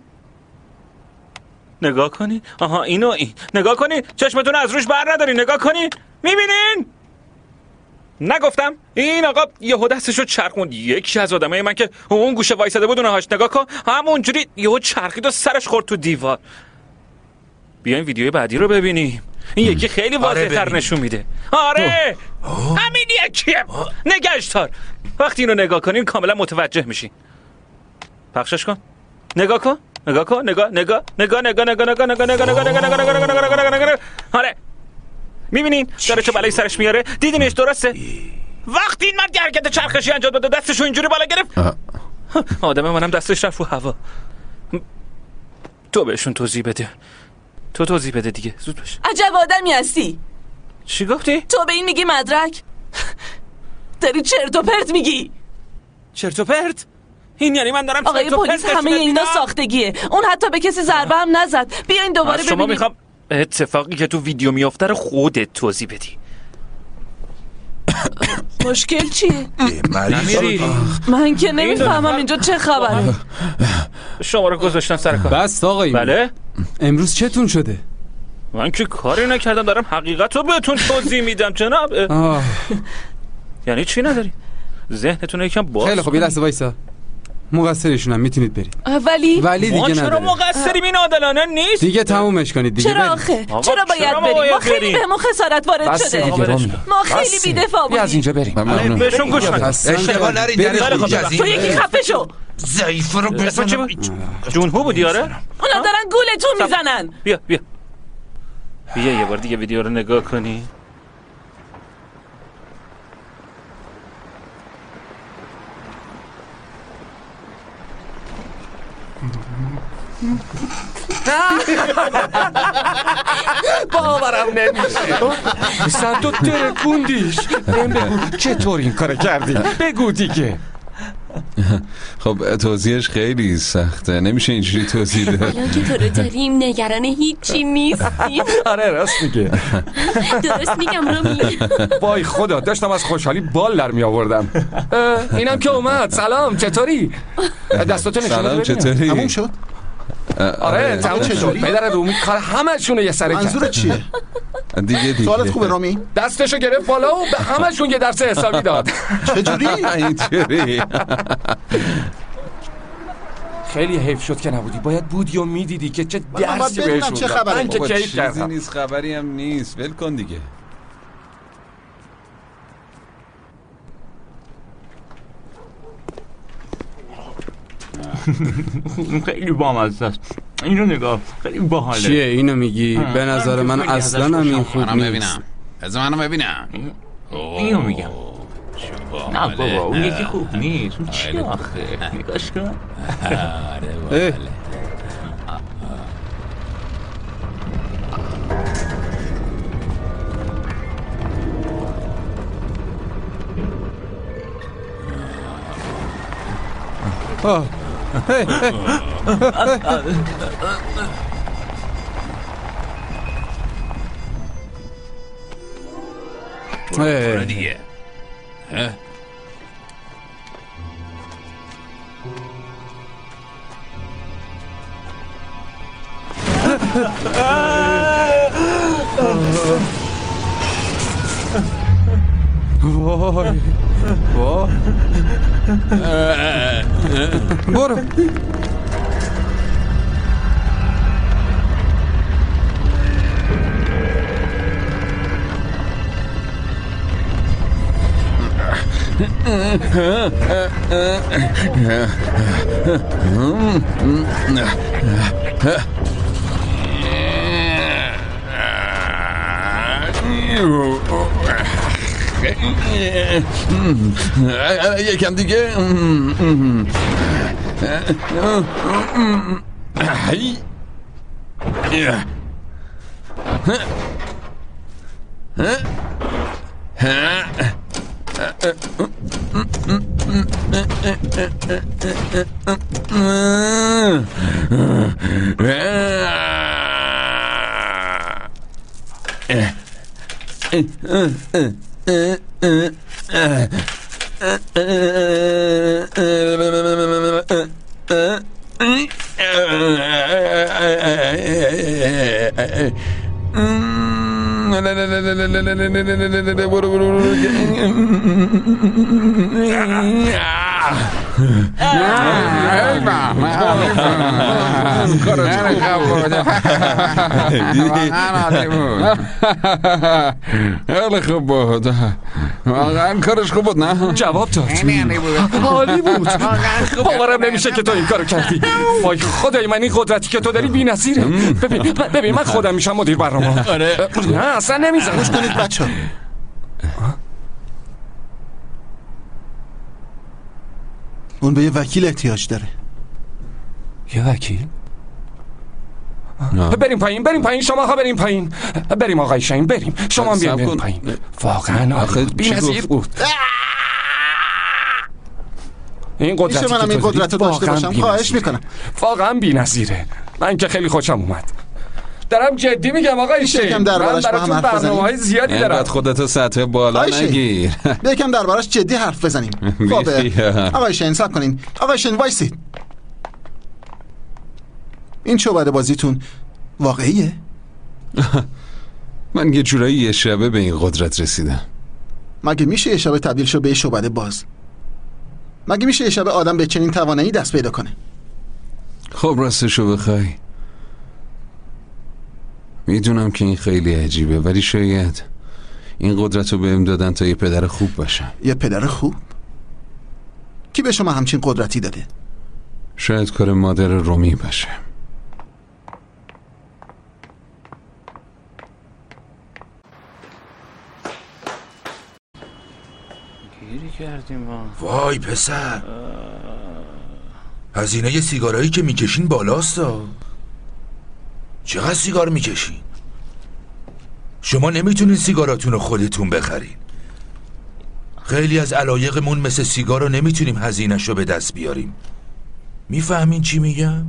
نگاه کنید. آها اینو این. نگاه کنید. چشمتون از روش بر نداری. نگاه کنید. میبینین؟ نگفتم این آقا یهو دستشو چرخوند. یکی از آدمای من که اون گوشه وایساده بود اونهاش نگاه کن، همونجوری یهو چرخید و سرش خورد تو دیوار. بیاین ویدیوی بعدی رو ببینیم. این یکی خیلی واضح‌تر نشون میده. آره همین یکیه. نگهش دار. وقتی اینو نگاه کنین کاملا متوجه میشین. پخشش کن. نگاه کن. نگاه کن. نگاه. آره میبینین داره چه بلایی سرش میاره؟ دیدینش؟ درسته؟ وقتی این مرد حرکت چرخشی انجام داده دستشو اینجوری بالا گرفت. آدم منم دستش رفت رو هوا. تو بهشون توضیح بده. تو توضیح بده دیگه، زود باش. عجب آدمی هستی. چی گفتی؟ تو به این میگی مدرک؟ داری چرت و پرت میگی. چرت و پرت؟ این یعنی من دارم آقای پلیس همه اینا ساختگیه. اون حتی به کسی ضربه هم نزد. بیاین دوباره ببینیم. شما میخوام اتفاقی که تو ویدیو میافته خودت توضیح بدی. مشکل چیه؟ نمیری؟ من که نمیفهمم اینجا چه خبره. شما رو گذاشتم سر کار. بس آقای. بله؟ امروز چتون شده؟ من که کاری نکردم، دارم حقیقت رو بهتون توضیح میدم جناب. یعنی چی نداری؟ ذهنتون یکم باز. خیلی خب یه لحظه وایسا. مقصرشونم میتونید برید. ولی دیگه نداره. چرا مقصریم؟ این عادلانه نیست. دیگه تمومش کنید دیگه. چرا آخه؟ چرا باید بریم؟ ما خیلی بهمون خسارت وارد شده. ما خیلی بی‌دفاع بودیم. از اینجا بریم. بهشون گوش کن. اشتباه نرید. تو یکی خفه شو. ضعیف رو بزنم. جونهو بودی آره؟ اونا دارن گولتون میزنن. بیا یه بار دیگه ویدیو رو نگاه کنی. باورم نمیشه. صد و ترکوندیش. بگو چطور این کار کردی؟ بگو دیگه. خب توضیحش خیلی سخته، نمیشه اینجوری توضیح داد. الان که تو رو داریم نگران هیچی نیستیم. آره راست میگه. درست میگم رومی. وای خدا داشتم از خوشحالی بال در می آوردم. اینم که اومد. سلام چطوری؟ دستاتو نشون بده. سلام چطوری؟ تموم شد؟ آره تموم شد. پدر رومی کار همه‌شون یه سره کرد. منظور چیه؟ دیگه سوالت خوبه رامی؟ دستشو گرفت بالا و به همه‌شون یه درس حسابی داد. چجوری؟ اینجوری. خیلی حیف شد که نبودی. باید بودی و میدیدی که چه درسی بهشون چه خبره؟ من که کیف چیزی کردم. نیست، خبری هم نیست. ول کن دیگه. خیلی بامزه است. اینو نگاه، خیلی باحاله. چیه اینو میگی؟ به نظر من اصلا هم این خوب نیست. ببینم. از منو ببینم. اینو میگم. نه بابا اون یکی خوب نیست. اون چی آخه؟ نگاش کن. برو دیگه. وای وای برو یکم دیگه. خیلی خوب بود. واقعا کارش خوب بود نه؟ جواب داد. عالی بود. باورم نمیشه که تو این کارو کردی. وای خدای من این قدرتی که تو داری بی‌نظیره. ببین من خودم میشم مدیر برنامه. آره. نه اصلا نمیذارم. گوش کنید بچه‌ها. اون به یه وکیل احتیاج داره. یه وکیل؟ بریم پایین شما ها بریم پایین. بریم آقای شاهین بریم. شما هم بریم پایین. واقعا آخه بی‌نظیر بود. این قدرتی که منم این قدرت رو داشته باشم خواهش میکنم. واقعا بی‌نظیره. من که خیلی خوشم اومد. دارم جدی میگم آقای شاهین. من براتون برنامه‌های زیادی دارم. بعد خودتو سطح بالا نگیر. یکم دربارش جدی حرف بزنیم. خب آقای شاهین صبر کنین. آقای شاهین وایسید. این شعبده بازیتون واقعیه؟ من یه جورایی یه شبه به این قدرت رسیدم. مگه میشه یه شبه تبدیل شو به یه شعبده باز؟ مگه میشه یه شبه آدم به چنین توانایی دست پیدا کنه؟ خب راستشو بخوای میدونم که این خیلی عجیبه، ولی شاید این قدرت رو بهم دادن تا یه پدر خوب باشم. یه پدر خوب؟ کی به شما همچین قدرتی داده؟ شاید کار مادر رومی باشه. گیری کردیم ما. وای پسر، هزینه سیگارایی که میکشین بالاستا. چقدر سیگار میکشین؟ شما نمیتونین سیگاراتون رو خودتون بخرین. خیلی از علایقمون مثل سیگار رو نمیتونیم هزینه‌ش رو به دست بیاریم. میفهمین چی میگم؟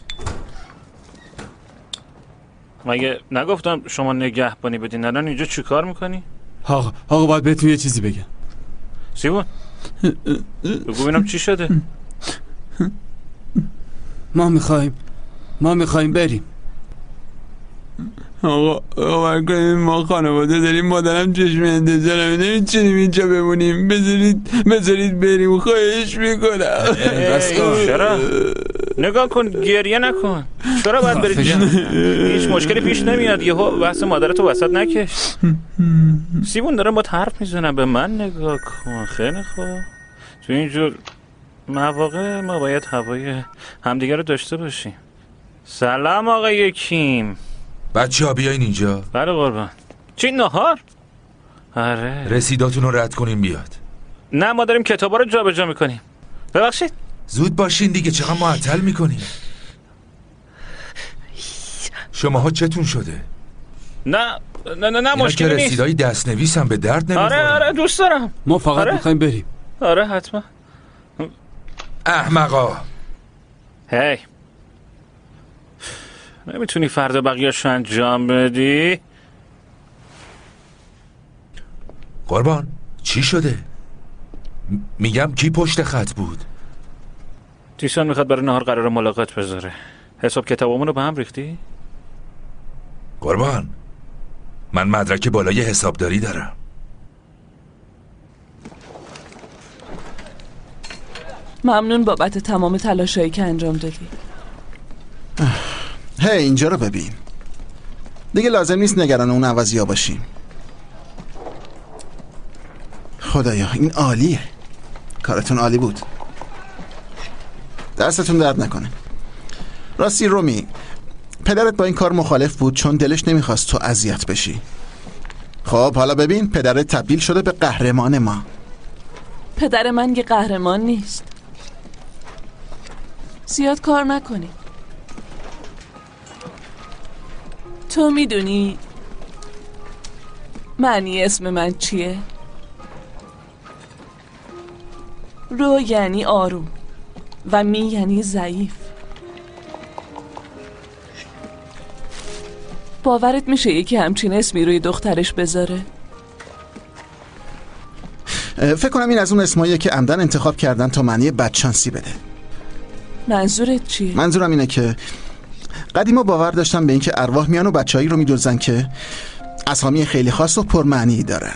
مگه نگفتم شما نگهبانی بدین؟ الان اینجا چی کار میکنی؟ آقا باید بهتون یه چیزی بگم. سیبون بگو ببینم چی شده. ما میخوایم بریم. آقا ما خانواده داریم، مادرم چشم انتظارم، نمیتونیم اینجا بمونیم. بذارید بریم، خواهش میکنم. چرا؟ نگاه کن، گریه نکن. چرا باید برید؟ هیچ مشکلی پیش نمیاد. یهو بحث مادرتو وسط نکش. سیبون دارم با حرف میزنم، به من نگاه کن. خیلی خوب. تو اینجور مواقع ما باید هوای همدیگه رو داشته باشیم. سلام آقای کیم. بچه ها بیاین اینجا. بله قربان. چی نهار؟ آره. رسیداتون رو رد کنین بیاد. نه ما داریم کتابا رو جابجا میکنیم. ببخشید. زود باشین دیگه، چقدر معطل میکنین. شماها چتون شده؟ نه مشکلی نیست. رسیدای دستنویس هم به درد نمیخوره. آره دوست دارم. ما فقط میخوایم بریم. آره حتما. احمقا. هی نمیتونی فردا بقیه‌شو انجام بدی؟ قربان چی شده؟ میگم کی پشت خط بود؟ تیسان میخواد برای نهار قرار ملاقات بذاره. حساب کتابمون رو به هم ریختی؟ قربان من مدرک بالای حسابداری دارم. ممنون بابت تمام تلاشایی که انجام دادی. هی اینجا رو ببین. دیگه لازم نیست نگران اون عوضیا باشیم. خدایا این عالیه. کارتون عالی بود. دستتون درد نکنه. راستی رومی، پدرت با این کار مخالف بود چون دلش نمیخواست تو اذیت بشی. خب حالا ببین پدرت تبدیل شده به قهرمان ما. پدر من یه قهرمان نیست. زیاد کار نکنی. تو میدونی معنی اسم من چیه؟ رو یعنی آروم و می یعنی ضعیف. باورت میشه یکی همچین اسمی روی دخترش بذاره؟ فکر کنم این از اون اسماییه که عمدن انتخاب کردن تا معنی بدشانسی بده. منظورت چیه؟ منظورم اینه که قدیما باور داشتن به این که ارواح میان و بچه‌ای رو میدوزن که اسامی خیلی خاص و پرمعنی دارن.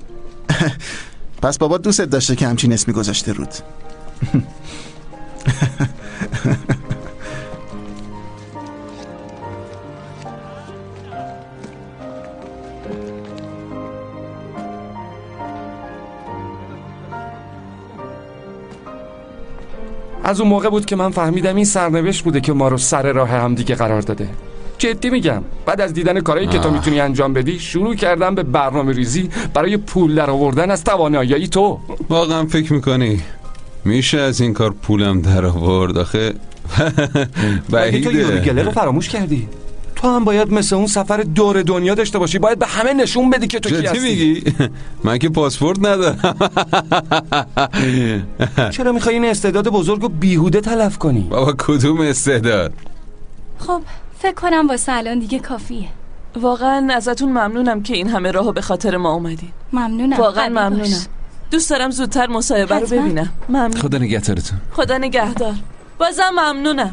پس بابا دوست داشته که همچین اسمی گذاشته رود. از اون موقع بود که من فهمیدم این سرنوشت بوده که ما رو سر راه هم دیگه قرار داده. جدی میگم، بعد از دیدن کارهایی که تو میتونی انجام بدی شروع کردم به برنامه ریزی برای پول در آوردن از توانایی تو. واقعا فکر میکنی میشه از این کار پولم در آورد؟ آخه بعیده. تو یوریگله رو فراموش کردی. تو هم باید مثل اون سفر دور دنیا داشته باشی. باید به همه نشون بدی که تو کی هستی. میگی؟ من که پاسپورت ندارم. چرا میخوای این استعداد بزرگ رو بیهوده تلف کنی؟ بابا کدوم استعداد؟ خب فکر کنم واسه الان دیگه کافیه. واقعا ازتون ممنونم که این همه راهو به خاطر ما اومدین. ممنونم. واقعا ممنونم. دوست دارم زودتر مصاحبه رو ببینم. ممنون. خدا نگهدارتون. خدا نگهدار. بازم ممنونم.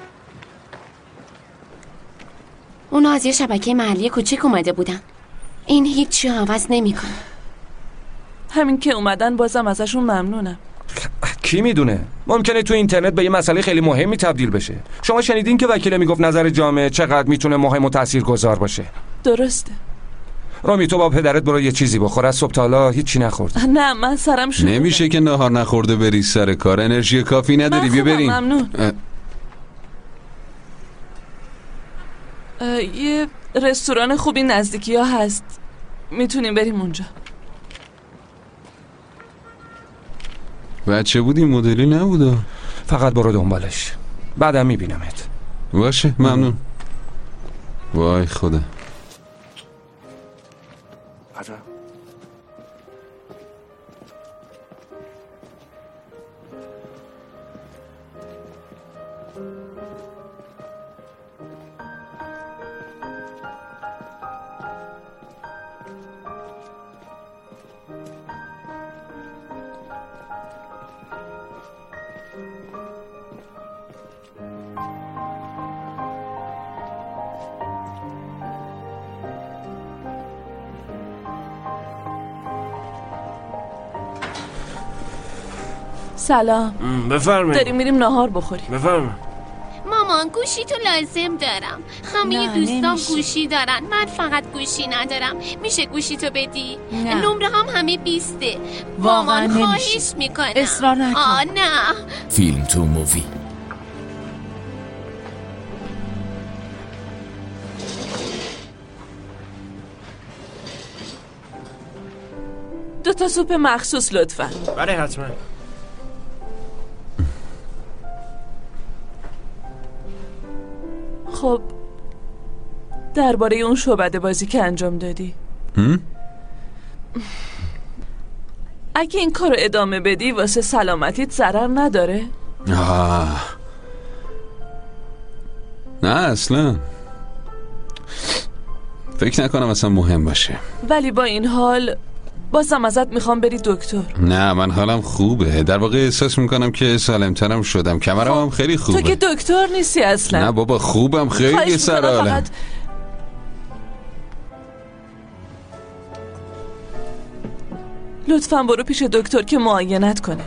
اونا از یه شبکه محلی کوچیک اومده بودن. این هیچ عوض نمیکنه. همین که اومدن بازم ازشون ممنونم. کی میدونه؟ ممکنه تو اینترنت به یه مسئله خیلی مهمی تبدیل بشه. شما شنیدین که وکیل میگفت نظر جامعه چقدر میتونه مهم و تاثیرگذار باشه؟ درسته. رامی تو با پدرت برو یه چیزی بخور. از صبح تا حالا هیچی نخورد. نه من سرم شلوغه. نمیشه که نهار نخورده بری سر کار. انرژی کافی نداری. بیا بریم. ممنون. یه رستوران خوبی نزدیکی ها هست، میتونیم بریم اونجا. بچه بودی مدلی نبودا. فقط برو دنبالش، بعدم میبینمت. باشه ممنون. وای خدا. سلام. بفرمایید. داریم میریم نهار بخوریم. بفرمایید. مامان گوشی تو لازم دارم. همه دوستام گوشی دارن، من فقط گوشی ندارم. میشه گوشی تو بدی؟ نمره هم همه 20. مامان خواهش میکنم. اصرار نکن. نه. فیلم تو مووی. تا سوپ مخصوص لطفا. بله حتما. خب درباره اون شعبده بازی که انجام دادی، اگه این کارو ادامه بدی واسه سلامتیت ضرر نداره؟ نه اصلا فکر نکنم اصلا مهم باشه. ولی با این حال بازم ازت میخوام بری دکتر. نه من حالم خوبه، در واقع احساس میکنم که سالمترم شدم، کمرم هم خیلی خوبه. تو که دکتر نیستی اصلا. نه بابا خوبم، خیلی سرحالم. لطفاً برو پیش دکتر که معاینت کنه.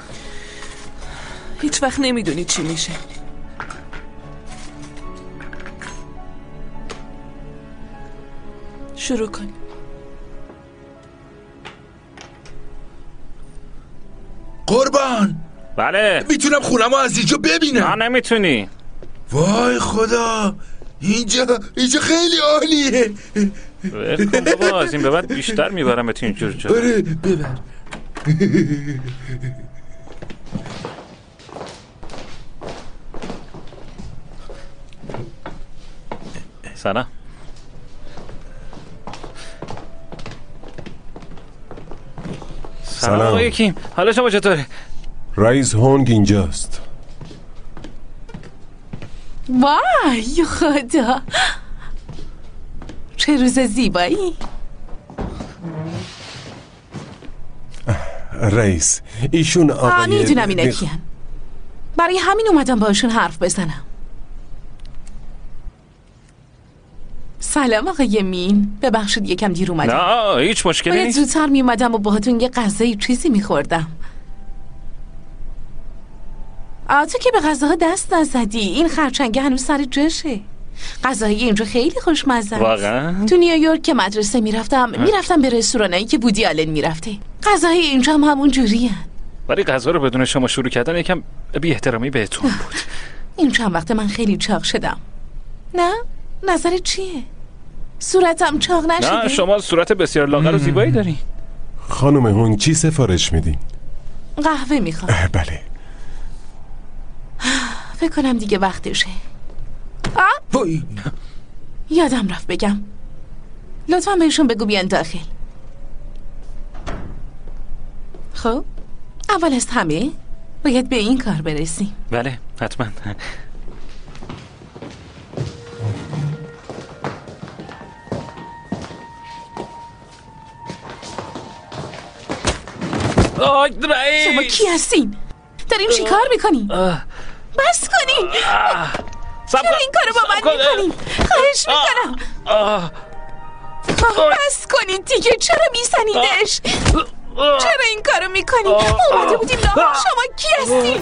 هیچ وقت نمیدونی چی میشه. شروع کن. قربان. بله میتونم خونمو از اینجا ببینم؟ نه نمیتونی. وای خدا، اینجا خیلی عالیه. کن بابا، از این به بعد بیشتر میبرم تو اینجور جا. آره ببر. سلام. سلام آقای کیم، حالا شما چطوره؟ رئیس هونگ اینجاست. وای خدا، چه روز زیبایی. رئیس ایشون آقای میدونم اینا کیان، برای همین اومدم باشون حرف بزنم. سلام آقای مین، ببخشید یکم دیر اومدم. نه هیچ مشکلی نیست. باید زودتر میومدم و باهاتون یه غذای چیزی میخوردم. تو که به غذاها دست نزدی، این خرچنگه هنوز سر جاشه. غذاهای اینجا خیلی خوشمزه. واقعا؟ تو نیویورک که مدرسه میرفتم به رستورانایی که بودی آلن میرفته. غذاهای اینجا هم همون جوری هن. ولی غذا رو بدون شما شروع کردن یکم بی احترامی بهتون بود. این چند وقت من خیلی چاق شدم. نه؟ نظرت چیه؟ صورتم چاق نشده؟ نه شما صورت بسیار لاغر و زیبایی داری. خانم هونگ چی سفارش میدین؟ قهوه میخوام. بله. فکر کنم دیگه وقتشه. وای یادم رفت بگم، لطفا بهشون بگو بیان داخل. خب اول از همه باید به این کار برسیم. بله حتما. شما کی هستین؟ دارین چی کار میکنین؟ بس کنین. چرا این کارو با من میکنین؟ خواهش میکنم بس کنین دیگه. چرا میزنیدش؟ چرا این کارو میکنین؟ اومده بودیم لاغر. شما کی هستین؟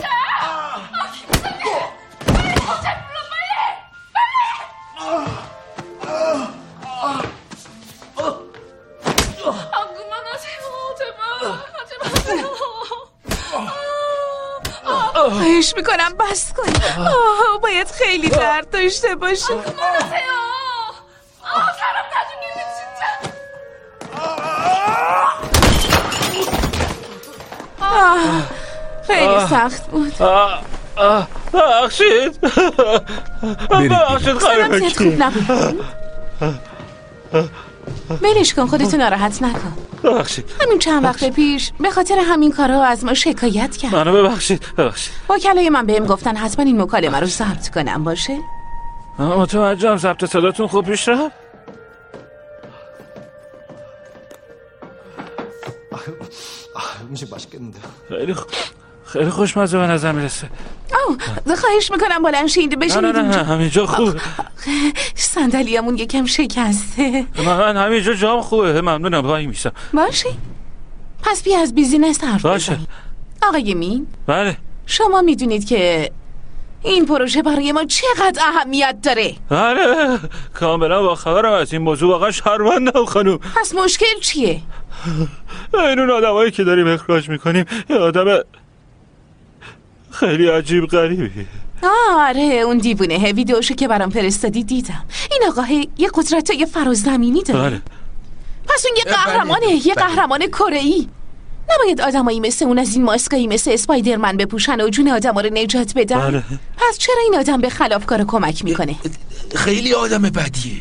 خواهش میکنم بس کن. باید خیلی درد داشته باشه. خیلی سخت بود. بخشید سلامتیت خوب نبود. بلش کن، خودتو ناراحت نکن. ببخشید. همین چند وقت پیش به خاطر همین کارها از ما شکایت کرد. منو ببخشید. وکلای من بهم گفتن حتما این مکالمه رو ضبط کنم. باشه؟ متوجهم. ضبط صداتون خوب پیش رفت؟ خیلی خوشمزه به نظر میرسه. خواهش میکنم بلند شید بشینید. نه همینجا خوبه. صندلیامون یکم شکسته. من همینجا جام خوبه. ممنونم. وای میسم. باشه پس بیا از بیزینس حرف بزنیم. آقای مین. بله. شما میدونید که این پروژه برای ما چقدر اهمیت داره. بله کاملا باخبرم از این موضوع. واقعا شرمندم خانوم. پس مشکل چیه؟ این اون آدمایی که داریم اخراج میکنیم یه آدم خیلی عجیب غریبی. آره اون دیوونه ویدیوشو که برام فرستادی دیدم. این آقا یه قدرت فرازمینی داره. بله. پس اون یه قهرمانه. یه قهرمان کره‌ای. نباید آدمایی مثل اون از این ماسکایی مثل اسپایدرمن بپوشن و جون آدما رو نجات بدن؟ بله. پس چرا این آدم به خلافکار کمک میکنه؟ خیلی آدم بدیه.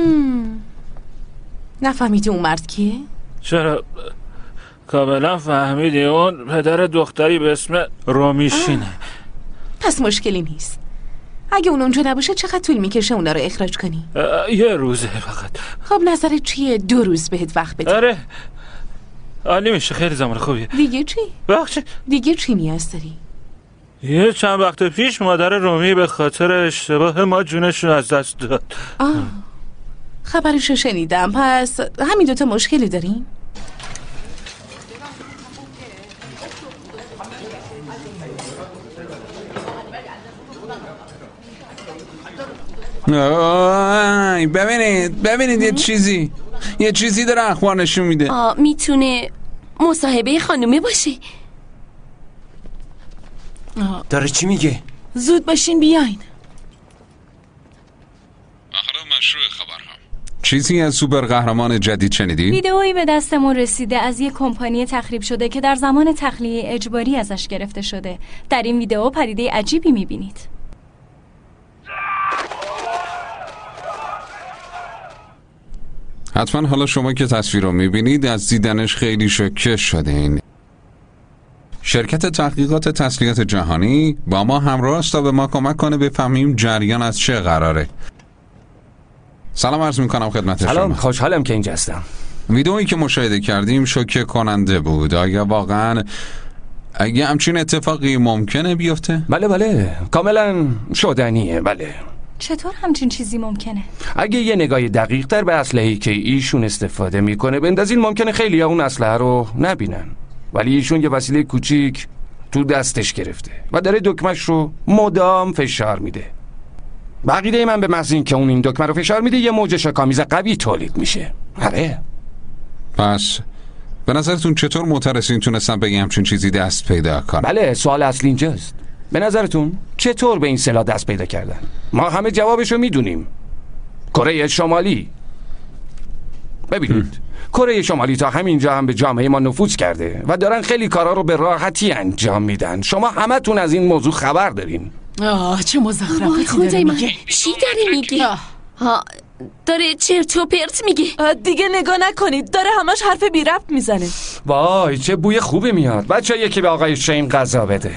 نفهمیدی اون مرد کیه؟ چرا کاملا فهمیدی، اون پدر دختری به اسم رومیشینه. پس مشکلی نیست. اگه اون اونجا نباشه چقدر طول میکشه اونا رو اخراج کنی؟ یه روزه فقط. خب نظرت چیه 2 روز بهت وقت بده؟ آره عالی میشه، خیلی زمان خوبیه. دیگه چی؟ دیگه چی نیاز داری؟ یه چند وقت پیش مادر رومی به خاطر اشتباه ما جونش رو از دست داد. خبرشو شنیدم. پس همین 2 تا مشکلی داریم؟ ببینید یه چیزی داره اخبار نشون میده. میتونه مصاحبه خانومه باشه. داره چی میگه؟ زود باشین بیاین. مشروع خبرها. چیزی از سوپر قهرمان جدید شنیدی؟ ویدئویی به دستمون رسیده از یک کمپانی تخریب شده که در زمان تخلیه اجباری ازش گرفته شده. در این ویدئو پدیده عجیبی میبینید. حتما حالا شما که تصویر رو میبینید از دیدنش خیلی شوکه شدین. شرکت تحقیقات تسلیحات جهانی با ما همراه است تا به ما کمک کنه بفهمیم جریان از چه قراره. سلام عرض میکنم خدمت شما. سلام، خوشحالم که اینجا هستم. ویدئویی که مشاهده کردیم شوکه کننده بود. آیا واقعا همچین اتفاقی ممکنه بیفته؟ بله کاملا شدنیه. بله. چطور همچین چیزی ممکنه؟ اگه یه نگاه دقیق تر به اسلحه‌ای که ایشون استفاده میکنه بندازین ممکنه خیلی اون اسلحه رو نبینن، ولی ایشون یه وسیله کوچیک تو دستش گرفته و داره دکمه‌ش رو مدام فشار میده. بقیده من به محض اینکه اون این دکمه رو فشار میده یه موج شکامیز قوی تولید میشه. آره. پس به نظرتون چطور معترضین تونستن به همچین چیزی دست پیدا کنن؟ بله، سوال اصلی اینجاست. به نظرتون چطور به این سلاح دست پیدا کردن؟ ما همه جوابشو میدونیم. کره شمالی. ببینید کره شمالی تا همینجا هم به جامعه ما نفوذ کرده و دارن خیلی کارا رو به راحتی انجام میدن. شما همتون از این موضوع خبر دارین. چه مزخرفاتی داره میگه. چی داره میگه؟ داره چرت و پرت میگه. دیگه نگاه نکنید، داره همش حرف بی ربط میزنه. وای چه بوی خوبی میاد. بچه یکی به آقای شین غذا بده.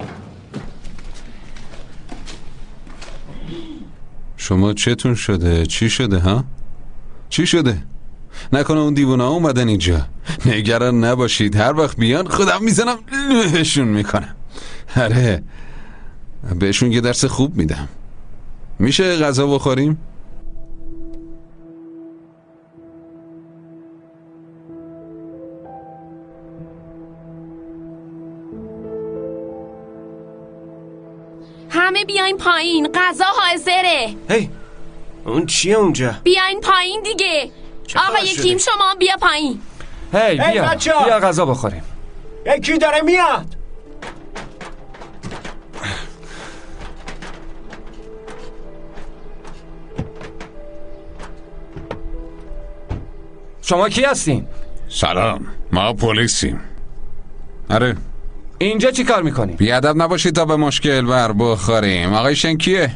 شما چتون شده؟ چی شده ها؟ چی شده؟ نکنه اون دیوونه ها اومدن اینجا. نگران نباشید، هر وقت بیان خودم میزنم بهشون میکنم. آره بهشون یه درس خوب میدم. میشه غذا بخوریم؟ همه بیاین پایین، غذا حاضره. هی اون چیه اونجا؟ بیاین پایین دیگه. آقای کیم شما بیا پایین. هی بیا غذا بخوریم. یکی داره میاد. شما کی هستین؟ سلام، ما پلیسیم. آره. اینجا چی کار میکنیم؟ بیادب نباشید تا به مشکل بر بخوریم. آقای شین کیه؟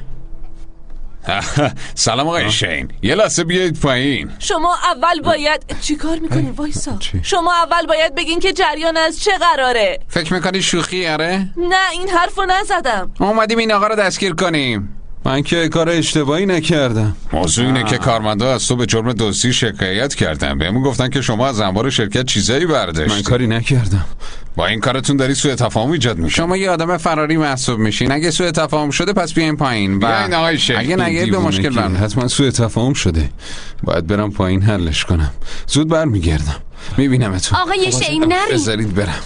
سلام آقای شین، یه لحظه بیایید پایین. شما اول باید چی کار میکنی؟ وایسا. شما اول باید بگین که جریان از چه قراره. فکر میکنی شوخی اره؟ نه این حرفو نزدم. اومدیم این آقا رو دستگیر کنیم. من که کار اشتباهی نکردم. موضوع اینه که کارمندا از تو به جرم دزدی شکایت کردن. بهمون گفتن که شما از انبار شرکت چیزایی برداشتید. من کاری نکردم. با این کارتون داری سوء تفاهم ایجاد میکنی. شما یه آدم فراری محسوب میشین. اگه سوء تفاهم شده پس بیاین پایین. بیاین آقای شیخ. اگه نگید به مشکل برم. حتما سوء تفاهم شده. باید برم پایین حلش کنم. زود برمیگردم. میبینمتون. آقای شین نری. بذارید برم.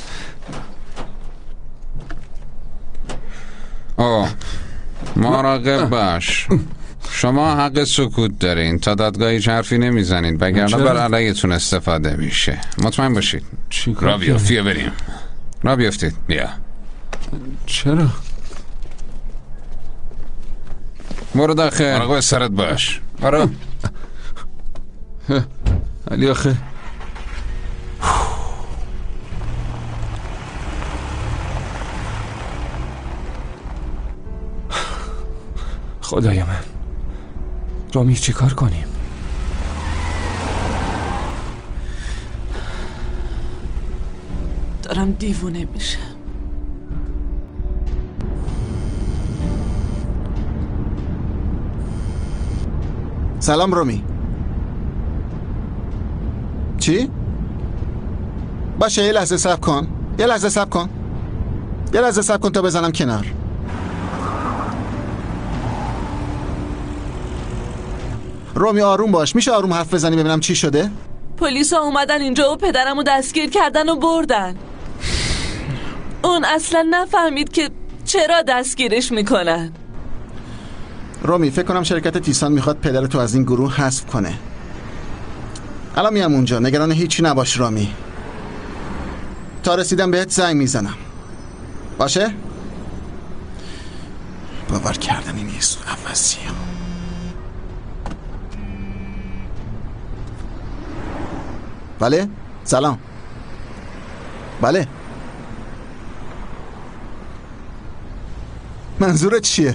مراقب باش. شما حق سکوت دارین. تا دادگاه هیچ حرفی نمیزنید وگرنه بر علیتون استفاده میشه. مطمئن باشید. را بیافتید بریم. را بیافتید. بیا. چرا؟ برو داخل. مراقب سرت باش. برو. علی آخه خدای من، رامی چی کار کنیم؟ دارم دیوونه میشم. سلام رومی. چی؟ باشه یه لحظه صبر کن. یه لحظه صبر کن تا بزنم کنار. رومی آروم باش. میشه آروم حرف بزنی ببینم چی شده؟ پلیس ها اومدن اینجا و پدرمو دستگیر کردن و بردن. اون اصلا نفهمید که چرا دستگیرش میکنن. رومی فکر کنم شرکت تیسان میخواد پدرتو از این گروه حذف کنه. الان میام اونجا، نگران هیچی نباش رامی. تا رسیدم بهت زنگ میزنم. باشه؟ باور کردنی نیست عوضی. بله؟ سلام. بله. منظورت چیه؟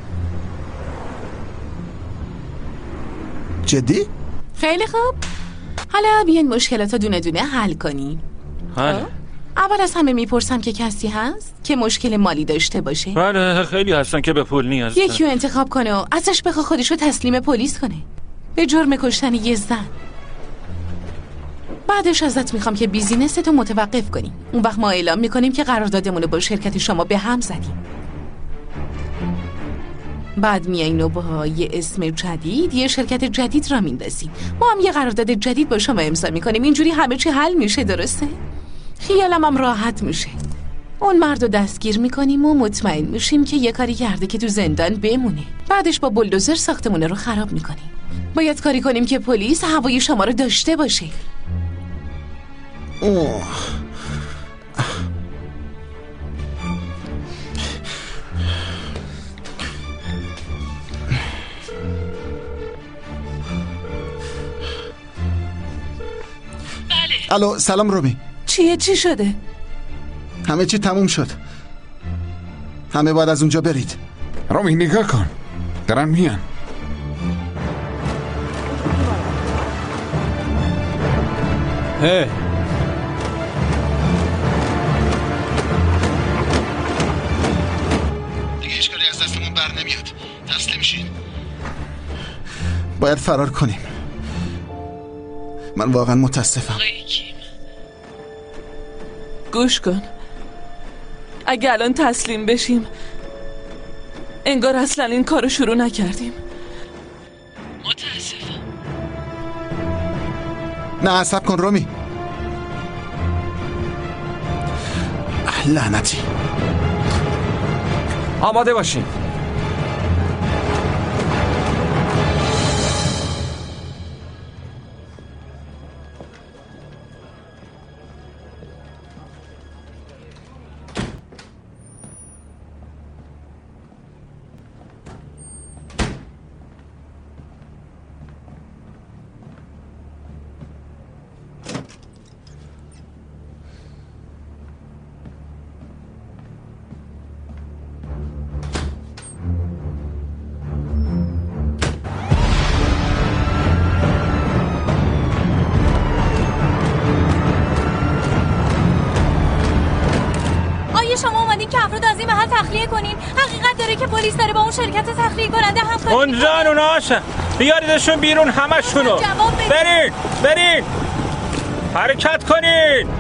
جدی؟ خیلی خوب. حالا بیاین مشکلات رو دونه دونه حل کنیم. حل؟ اول از همه میپرسم که کسی هست که مشکل مالی داشته باشه؟ بله خیلی هستن که به پول نیاز دارن. یکی رو انتخاب کنه و ازش بخواه خودشو تسلیم پلیس کنه به جرم کشتن یه زن. بعدش ازت میخوام که بیزینستو متوقف کنیم. اون وقت ما اعلام میکنیم که قراردادمون رو با شرکت شما به هم زدیم. بعد میایین و با یه اسم جدید یه شرکت جدید را میندازیم. ما هم یه قرارداد جدید با شما امضا میکنیم. اینجوری همه چی حل میشه، درسته؟ خیالم هم راحت میشه. اون مرد رو دستگیر میکنیم و مطمئن میشیم که یه کاری کرده که تو زندان بمونه. بعدش با بولدوزر ساختمونه رو خراب میکنیم. باید کاری کنیم که پلیس هوای شما رو داشته باشه. اوه. الو سلام رومی. چی شده؟ همه چی تموم شد. همه باید از اونجا برید. رومی نگاه کن، دارن میان. دیگه هیچ کاری از دستمون بر نمیاد. تسلیم شید. باید فرار کنیم. من واقعا متاسفم. گوش کن، اگه الان تسلیم بشیم انگار اصلا این کارو شروع نکردیم. متاسفم. نه عصب کن رومی. لعنتی. آماده باشین. شما اومدین که افراد از این محل تخلیه کنین. حقیقت داره که پلیس داره با اون شرکت تخلیه کننده همکاری اون جانوناشن، بیاریدشون بیرون همشونو. برین حرکت کنین.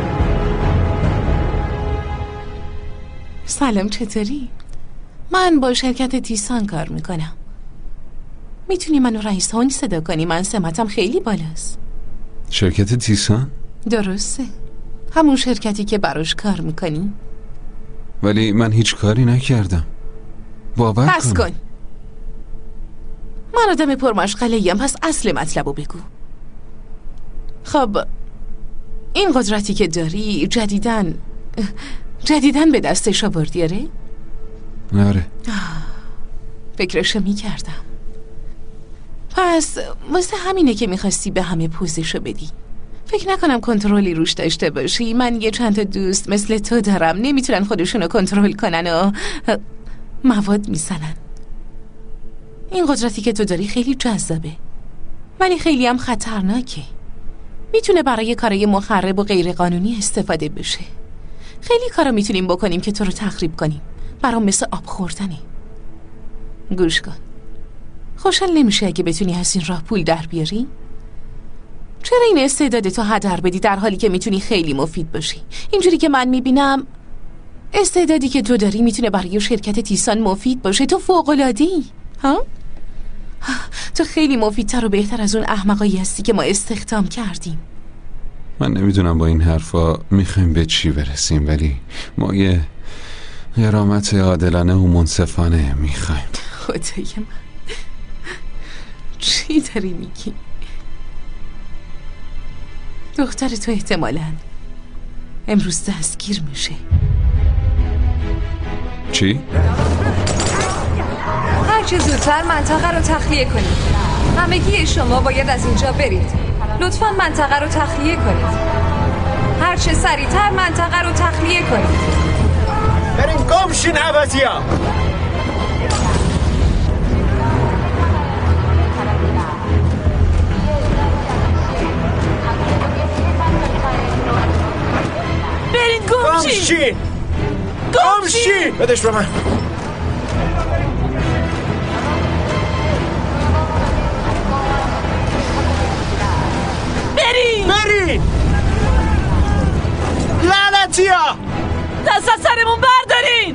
سلام، چطوری؟ من با شرکت تیسان کار میکنم. میتونی منو رئیس هونگ صدا کنی؟ من سمتم خیلی بالاست. شرکت تیسان؟ درسته، همون شرکتی که براش کار میکنی. ولی من هیچ کاری نکردم. باور کن. پس کن. من آدم پرمشغله‌ایم، پس اصل مطلبو بگو. خب این قدرتی که داری جدیدن به دستش آوردی؟ آره؟ آره. فکرشو میکردم. پس واسه همینه که میخواستی به همه پوزشو بدی. فکر نکنم کنترلی روش داشته باشی. من یه چند تا دوست مثل تو دارم، نمیتونن خودشونو کنترل کنن و مواد میزنن. این قدرتی که تو داری خیلی جذابه، ولی خیلی هم خطرناکه. میتونه برای کارهای مخرب و غیر قانونی استفاده بشه. خیلی کارا میتونیم بکنیم که تو رو تخریب کنیم. برام مثل آب خوردنه. گوش کن، خوشحال نمیشه اگه بتونی از این راه پول در بیاری؟ چرا این استعدادتو هدر بدی در حالی که میتونی خیلی مفید باشی؟ اینجوری که من میبینم استعدادی که تو داری میتونه برای شرکت تیسان مفید باشه. تو فوق‌العاده‌ای. ها؟ تو خیلی مفیدتر و بهتر از اون احمقایی هستی که ما استخدام کردیم. من نمیدونم با این حرفا میخوایم به چی برسیم، ولی ما یه غرامت عادلانه و منصفانه میخوایم. خدای من، چی داری میگی؟ دختر تو احتمالاً امروز دستگیر میشه. چی؟ هرچه زودتر منطقه رو تخلیه کنید. همگی شما باید از اینجا برید. لطفاً منطقه رو تخلیه کنید. هرچه سریعتر منطقه رو تخلیه کنید. برین گم شین عوضی‌ها. برین گم شین. گم شین. بدش رو من. برین لعنتی‌ها، دست از سرمون بردارین.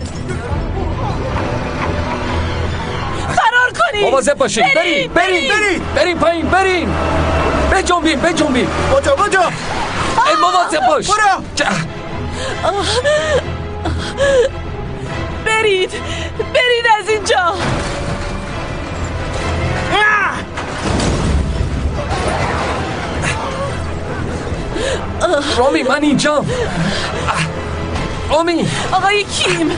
فرار کنین. مواظب باشین. برین پایین. بجنبین. بودو مواظب باش. برو. برید از اینجا. رامی، من اینجا. رامی. آقای کیم.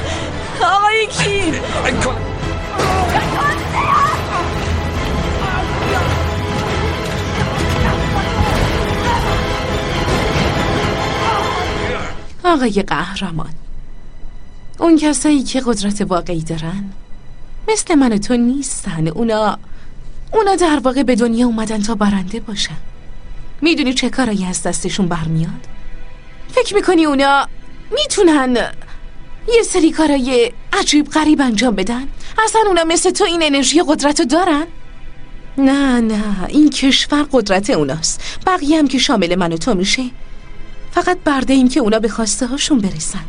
آقای قهرمان، اون کسایی که قدرت واقعی دارن مثل من و تو نیستن. اونا در واقع به دنیا اومدن تا برنده باشن. میدونی چه کارایی از دستشون برمیاد؟ فکر میکنی اونا میتونن یه سری کارای عجیب غریب انجام بدن؟ اصلا اونا مثل تو این انرژی قدرت رو دارن؟ نه، این کشور قدرت اوناست. بقیه هم که شامل من و تو میشه فقط برده این که اونا به خواسته هاشون برسن.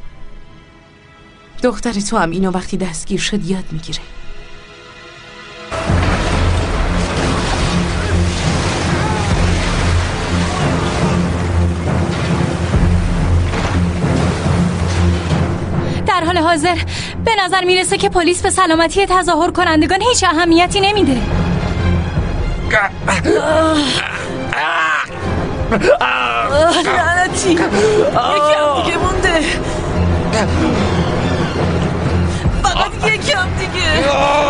دختر تو هم اینو وقتی دستگیر شد یاد میگیره. در حال حاضر به نظر میرسه که پلیس به سلامتی تظاهر کنندگان هیچ اهمیتی نمیده. لعنتی، یکم دیگه مونده. فقط یکم دیگه.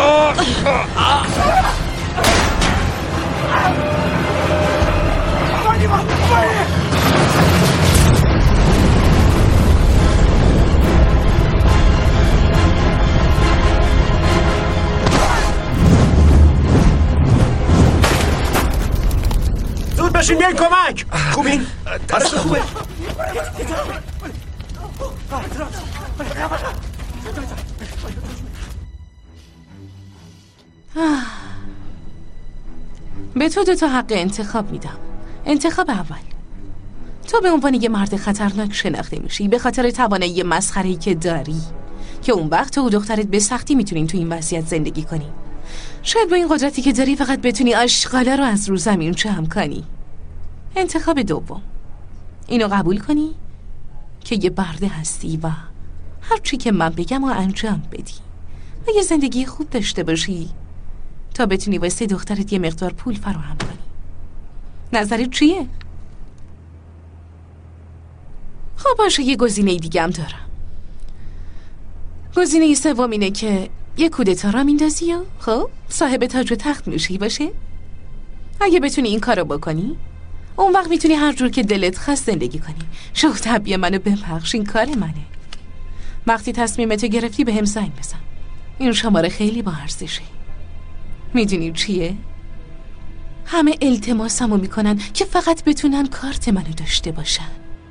زود بشین بیاین کمک. خوبین؟ دست خوبه. به تو 2 حق انتخاب میدم. انتخاب اول، تو به عنوان یه مرد خطرناک شناخته میشی به خاطر توانایی مسخره‌ای که داری، که اون وقت تو و دخترت به سختی میتونین تو این وضعیت زندگی کنی. شاید با این قدرتی که داری فقط بتونی آشغالا رو از رو زمین جمع کنی. انتخاب دوم، اینو قبول کنی که یه برده هستی و هر چی که من بگم رو انجام بدی و یه زندگی خوب داشته باشی تا بتونی واسه دخترت یه مقدار پول فراهم کنی. نظرت چیه؟ خب باشه، یه گزینه دیگه هم دارم. گزینه سوم اینه که یه کودتا را میندازی و خب صاحب تاج و تخت میشی باشه. اگه بتونی این کارو بکنی اون وقت میتونی هر جور که دلت خواست زندگی کنی. شوخ طبعی منو ببخش، این کار منه. وقتی تصمیمتو گرفتی به هم زنگ بزن. این شماره خیلی با ارزشه. میدونی چیه؟ همه التماسمو میکنن که فقط بتونن کارت منو داشته باشن.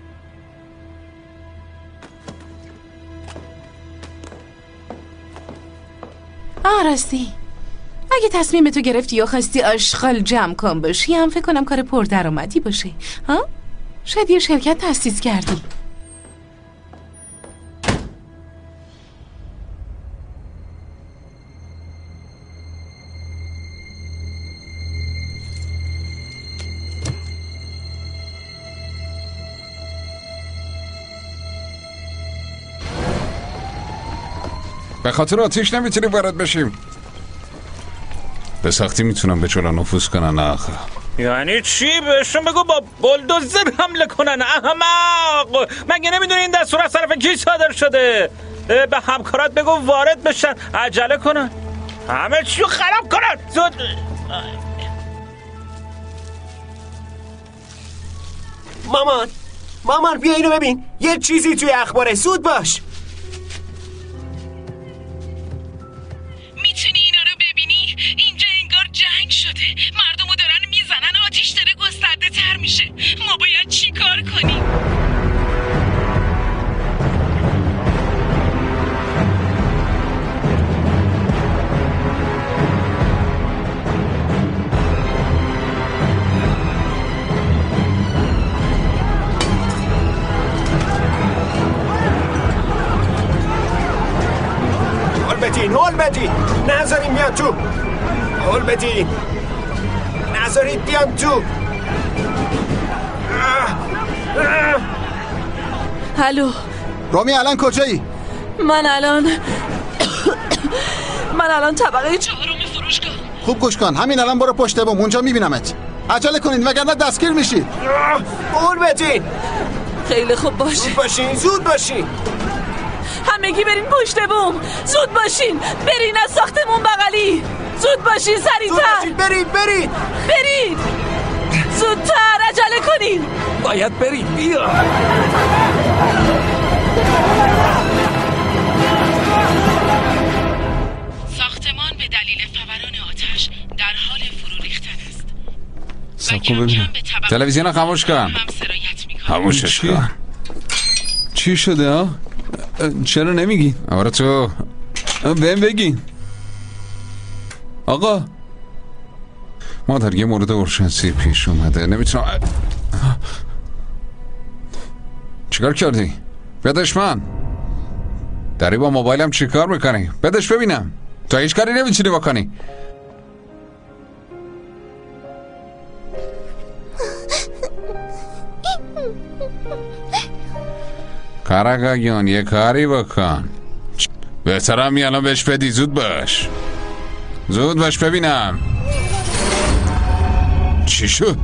راستی اگه تصمیم تو گرفتی یا خواستی آشغال جمع کن باشی هم فکر کنم کار پردرآمدی باشه. ها؟ شاید یه شرکت تأسیس کردی. به خاطر آتیش نمیتونیم وارد بشیم. به سختی میتونم به جلو نفوذ کنن آخه. یعنی چی؟ بهشون بگو با بلدوزر حمله کنن. احمق، مگه نمیدونی این دستور از طرف کی صادر شده؟ به همکارات بگو وارد بشن، عجله کنن، همه چیو خراب کنن. زود. مامان بیا اینو ببین، یه چیزی توی اخباره، زود باش. میتونی اینا رو ببینی؟ اینجا انگار جنگ شده، مردمو دارن میزنن، آتیش داره گسترده تر میشه. ما باید چی کار کنیم؟ هول بدین، نذارین بیان تو. هول بدین، نذارید بیان تو. هلو رامی، الان کجایی؟ من الان طبقه 4 فروشگاه. خوب گوش کن، همین الان برو پشت بوم، اونجا میبینمت. عجله کنین وگرنه دستگیر میشید. هول بدین. خیلی خوب باشه. زود باشین. همگی برین پشت بوم، زود باشین، برین از ساختمون بغلی، زود باشین، سریعتر برید زودتر، عجله کنین. باید برید. بیا ساختمان به دلیل فوران آتش در حال فرو ریختن است. سب کن ببینم. تلویزیون خاموش کن. خاموشش کن. چی شده ها؟ چرا نمیگی؟ آره تو بهم بگین. آقا مادر، یه مورد اورژانسی پیش اومده، نمیتونم. چیکار کردی؟ بدش من. داری با موبایلم چیکار میکنی؟ بدش ببینم. تو هیچ کاری نمیتونی بکنی. کاراگاهیان یه کاری بکن. بهترم الان بهش بدی. زود باش ببینم چی شد.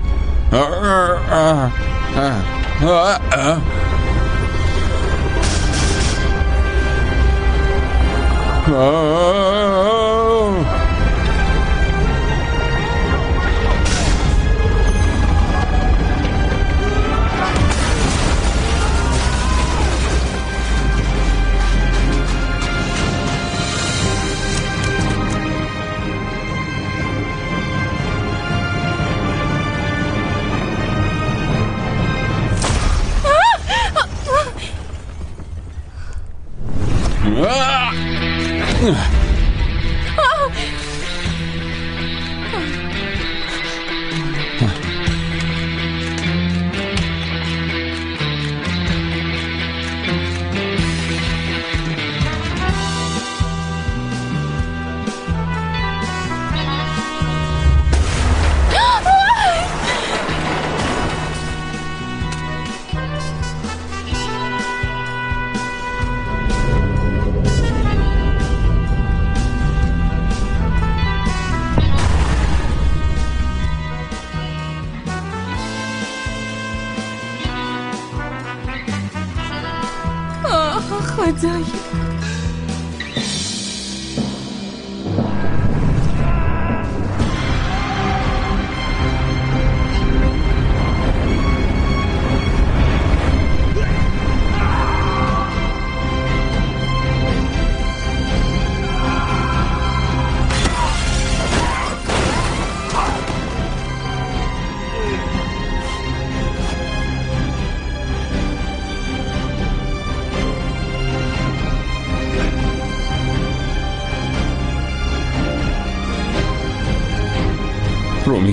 رومی.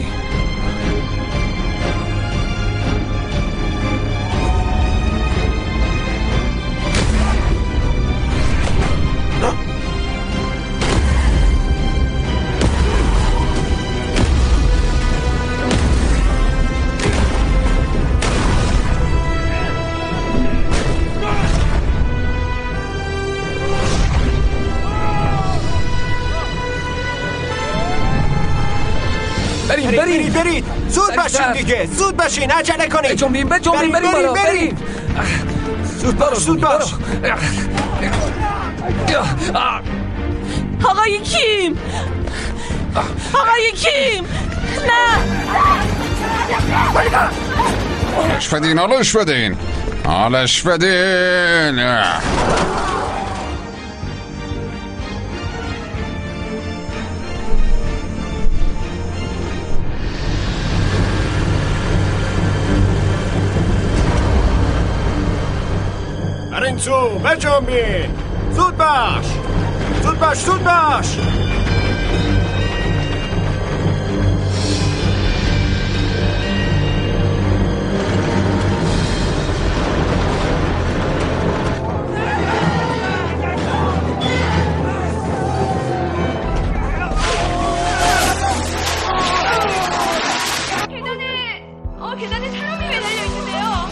برید زود باشین دیگه، زود باشین، عجله کنید. بجنبیم بریم بالا، بریم. زود باش. آقای کیم، نه. آلش بدین. برین تو، بجنبین. زود باش. 계단에 사람이 매달려 있는데요.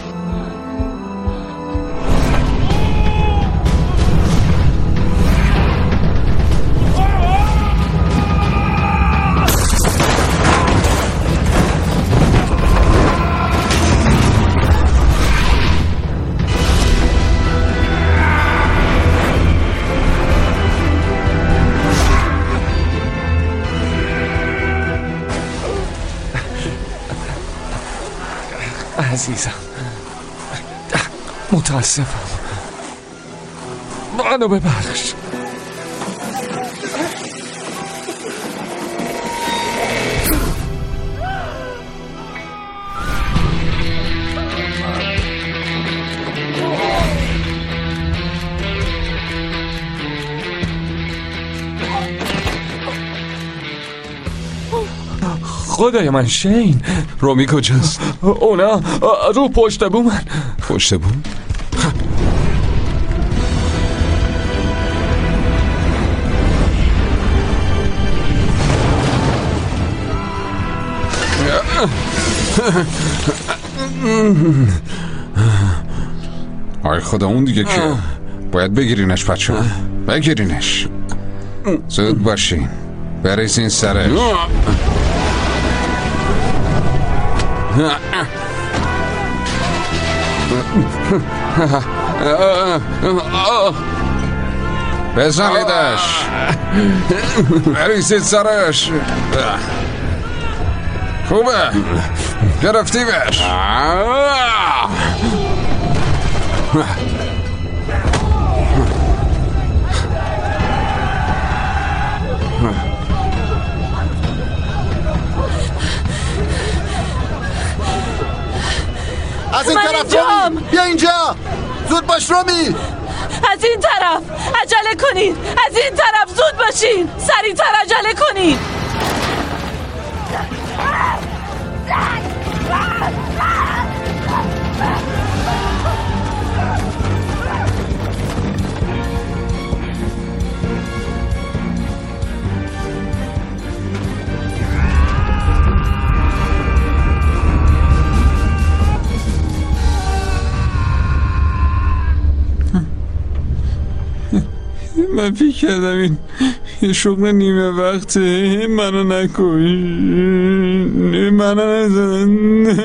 عزیزم متاسفم، منو ببخش. خدای من، شین. رومی کجاست؟ اونا رو پشت بومن. پشت بوم؟ آی خدا، اون دیگه کیه؟ باید بگیرینش بچه ها، بگیرینش. زود باشین، بریزین سرش. بزنیدش، بریزید سرش. خوبه، گرفتیمش. از این طرف رومی، بیا اینجا. زود باش رومی. از این طرف عجله کنید، از این طرف زود باشین، سریعتر عجله کنید. من فکر کردم این شغل نیمه وقته. منو نکش، منو نزن.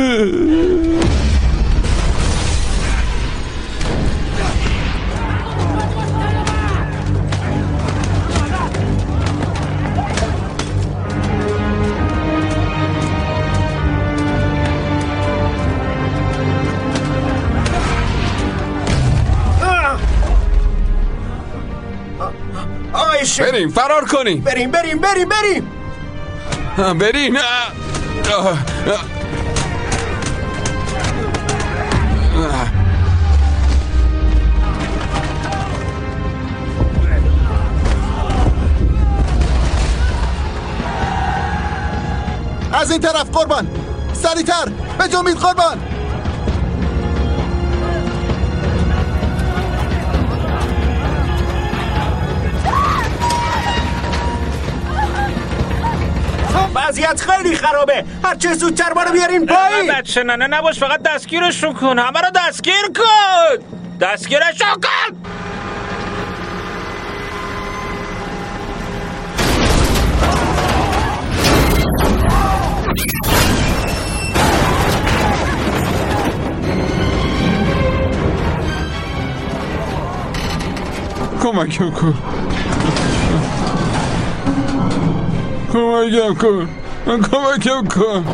بریم، فرار کنیم. بریم. بریم. از این طرف قربان، سریعتر، به جمید قربان. وضعیت خیلی خرابه، هرچه زودتر ما رو بیارین پایین. بچه نه نباش، فقط دستگیرشون کن، همه رو دستگیر کن، دستگیرشون کن. کمکم کن، کمکم کن، کمکم کن.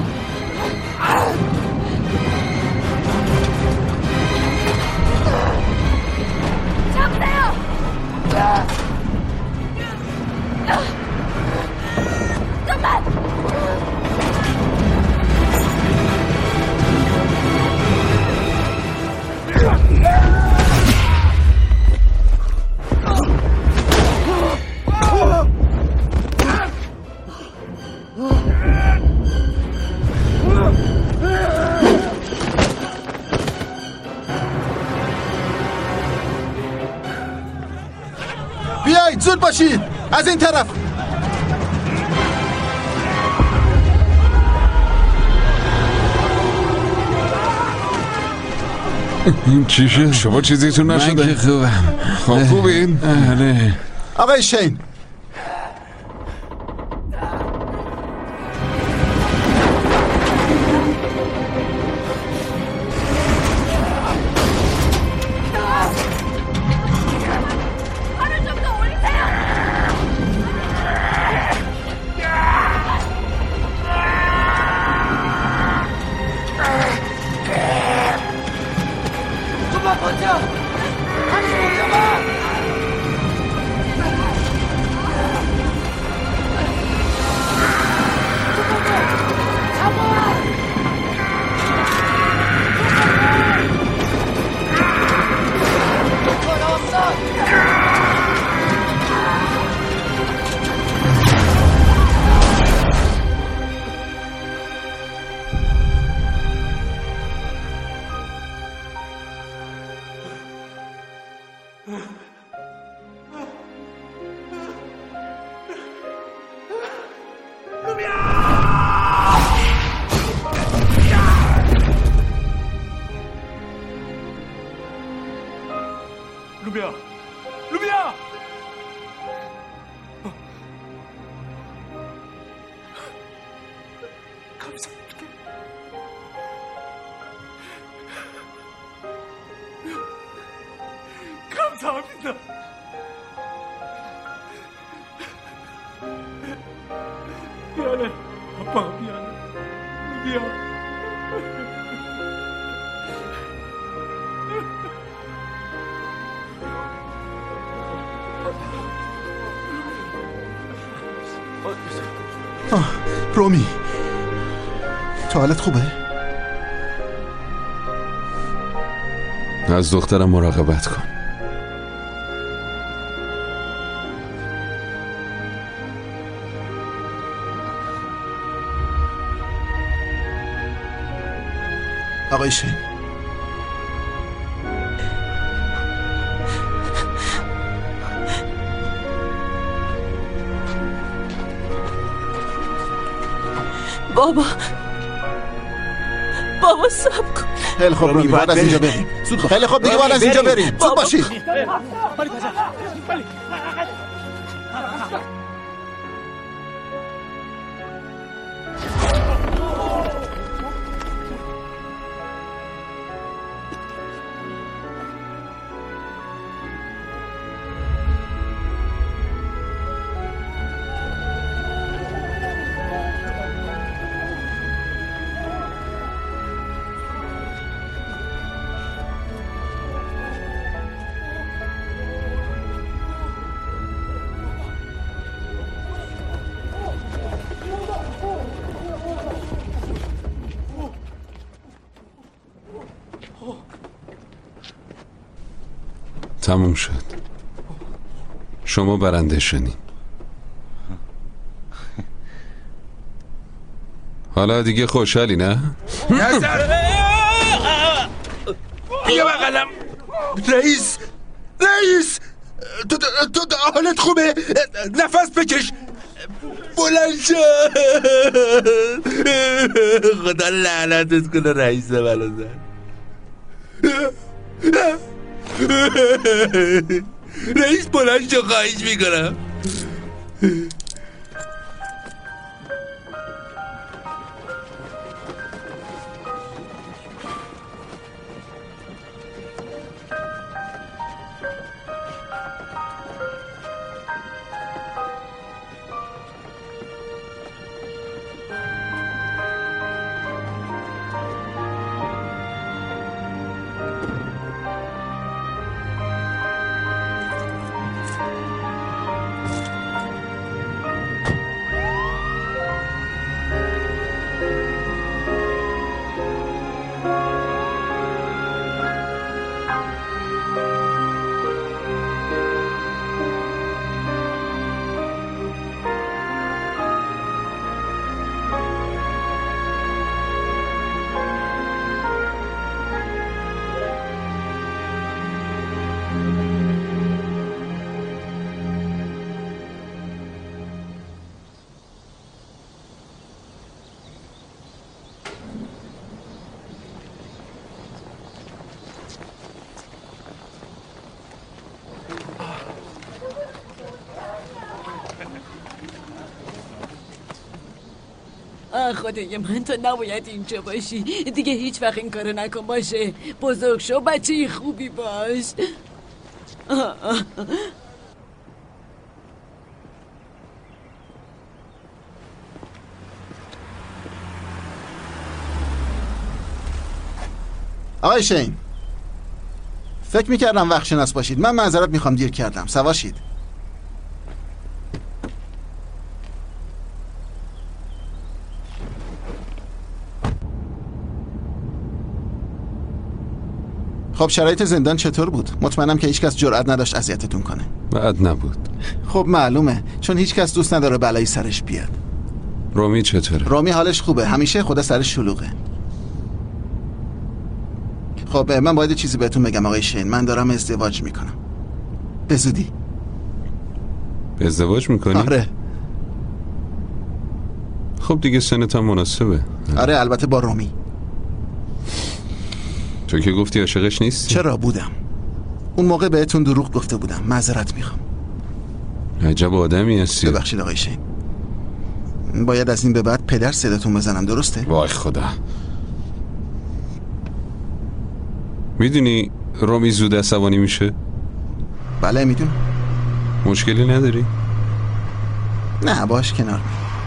بیایید زود باشید، از این طرف. این چی شد؟ شما چیزیتون نشده؟ من که خوبم. خوبین؟ آره. آقای شین، 루비야! 루비야! 감사합니다. 감사합니다. 미안해. 아빠가 미안해. 루비야. رومی، تو حالت خوبه؟ از دخترم مراقبت کن. آقای شین، بابا صبر کن. خیلی خوب رومی، باید از اینجا بریم. خیلی خوب دیگه، باید از اینجا بریم. زود باشید. تموم شد. شما برنده شدین. حالا دیگه خوشحالی نه؟ نظر بیا بقلم. رئیس تو حالت خوبه؟ نفس بکش. بلند شو. خدا لعنتت کنه رئیس بلازر. رئیس بلند شو خواهش میکنم. خدای من، تو نباید اینجا باشی دیگه. هیچ وقت این کارو نکن باشه. بزرگ شو، بچه خوبی باش. آقای شین، فکر میکردم وقت شناس باشید. من معذرت میخوام دیر کردم. سواشید. خب شرایط زندان چطور بود؟ مطمئنم که هیچ کس جرئت نداشت اذیتتون کنه. بد نبود. خب معلومه، چون هیچ کس دوست نداره بلایی سرش بیاد. رومی چطوره؟ رومی حالش خوبه، همیشه خدا سرش شلوغه. خب من باید چیزی بهتون بگم آقای شین. من دارم ازدواج میکنم. به زودی. ازدواج میکنی؟ آره. خب دیگه سنت هم مناسبه. آره البته با رومی. تو که گفتی عاشقش نیستی؟ چرا بودم. اون موقع بهتون دروغ گفته بودم. معذرت میخوام. عجب آدمی هستی. ببخشید آقای شین. باید از این به بعد پدر صداتون بزنم، درسته؟ وای خدا. میدونی رومی زود عصبانی میشه؟ بله میدونم. مشکلی نداری؟ نه باش کنار.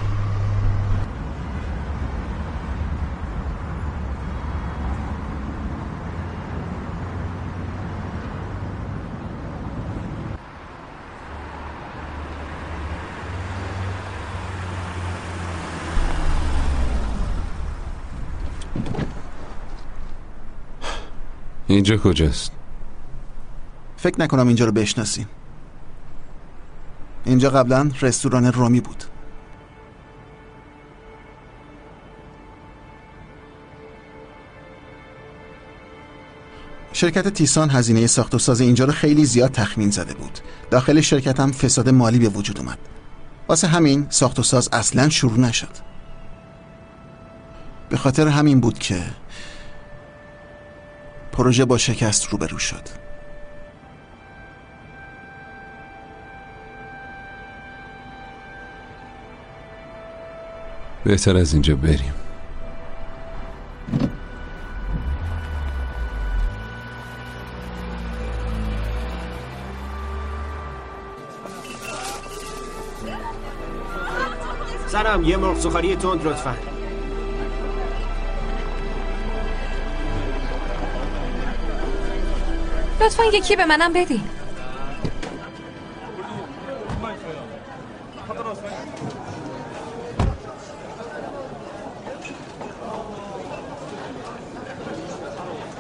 اینجا کجاست؟ فکر نکنم اینجا رو بشناسین. اینجا قبلا رستوران رومی بود. شرکت تیسان هزینه ساخت و ساز اینجا رو خیلی زیاد تخمین زده بود. داخل شرکت هم فساد مالی به وجود اومد. واسه همین ساخت و ساز اصلاً شروع نشد. به خاطر همین بود که پروژه با شکست روبرو شد. بهتر از اینجا بریم. سلام، یه مرغ سوخاری تند لطفاً. لطفاً یکی به منم بدی.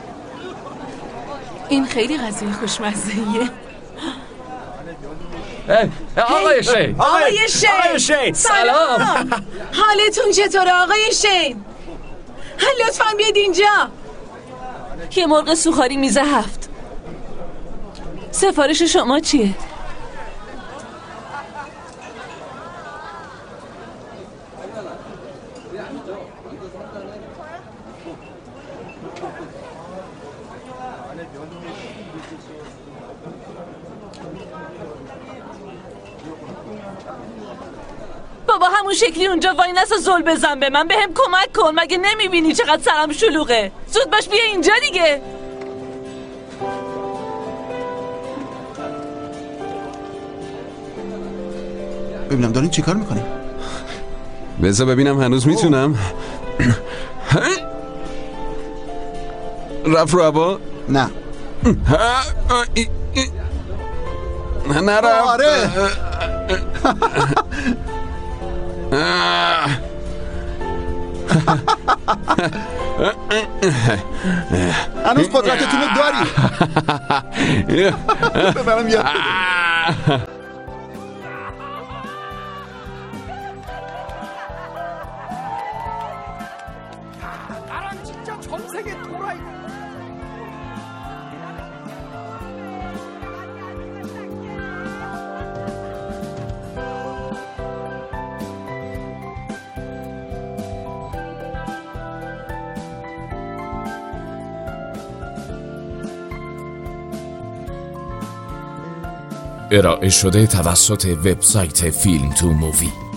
این خیلی غذای خوشمزه‌ایه. آقای شین. آقای شین سلام. حالتون چطوره آقای شین؟ لطفاً بیاید اینجا. یه مرغ سوخاری میز 7. سفارش شما چیه؟ بابا همون شکلی اونجا وای نسا زل بزن به من، بهم کمک کن. مگه نمیبینی چقدر سرم شلوغه؟ زود باش بیا اینجا دیگه. ببینم دارین چیکار میکنین؟ بذار ببینم هنوز میتونم. رفت رو هوا؟ نه نرفت. آره هنوز قدرتتون رو داری. ببرم یاد ارائه شده توسط وبسایت فیلم تو مووی.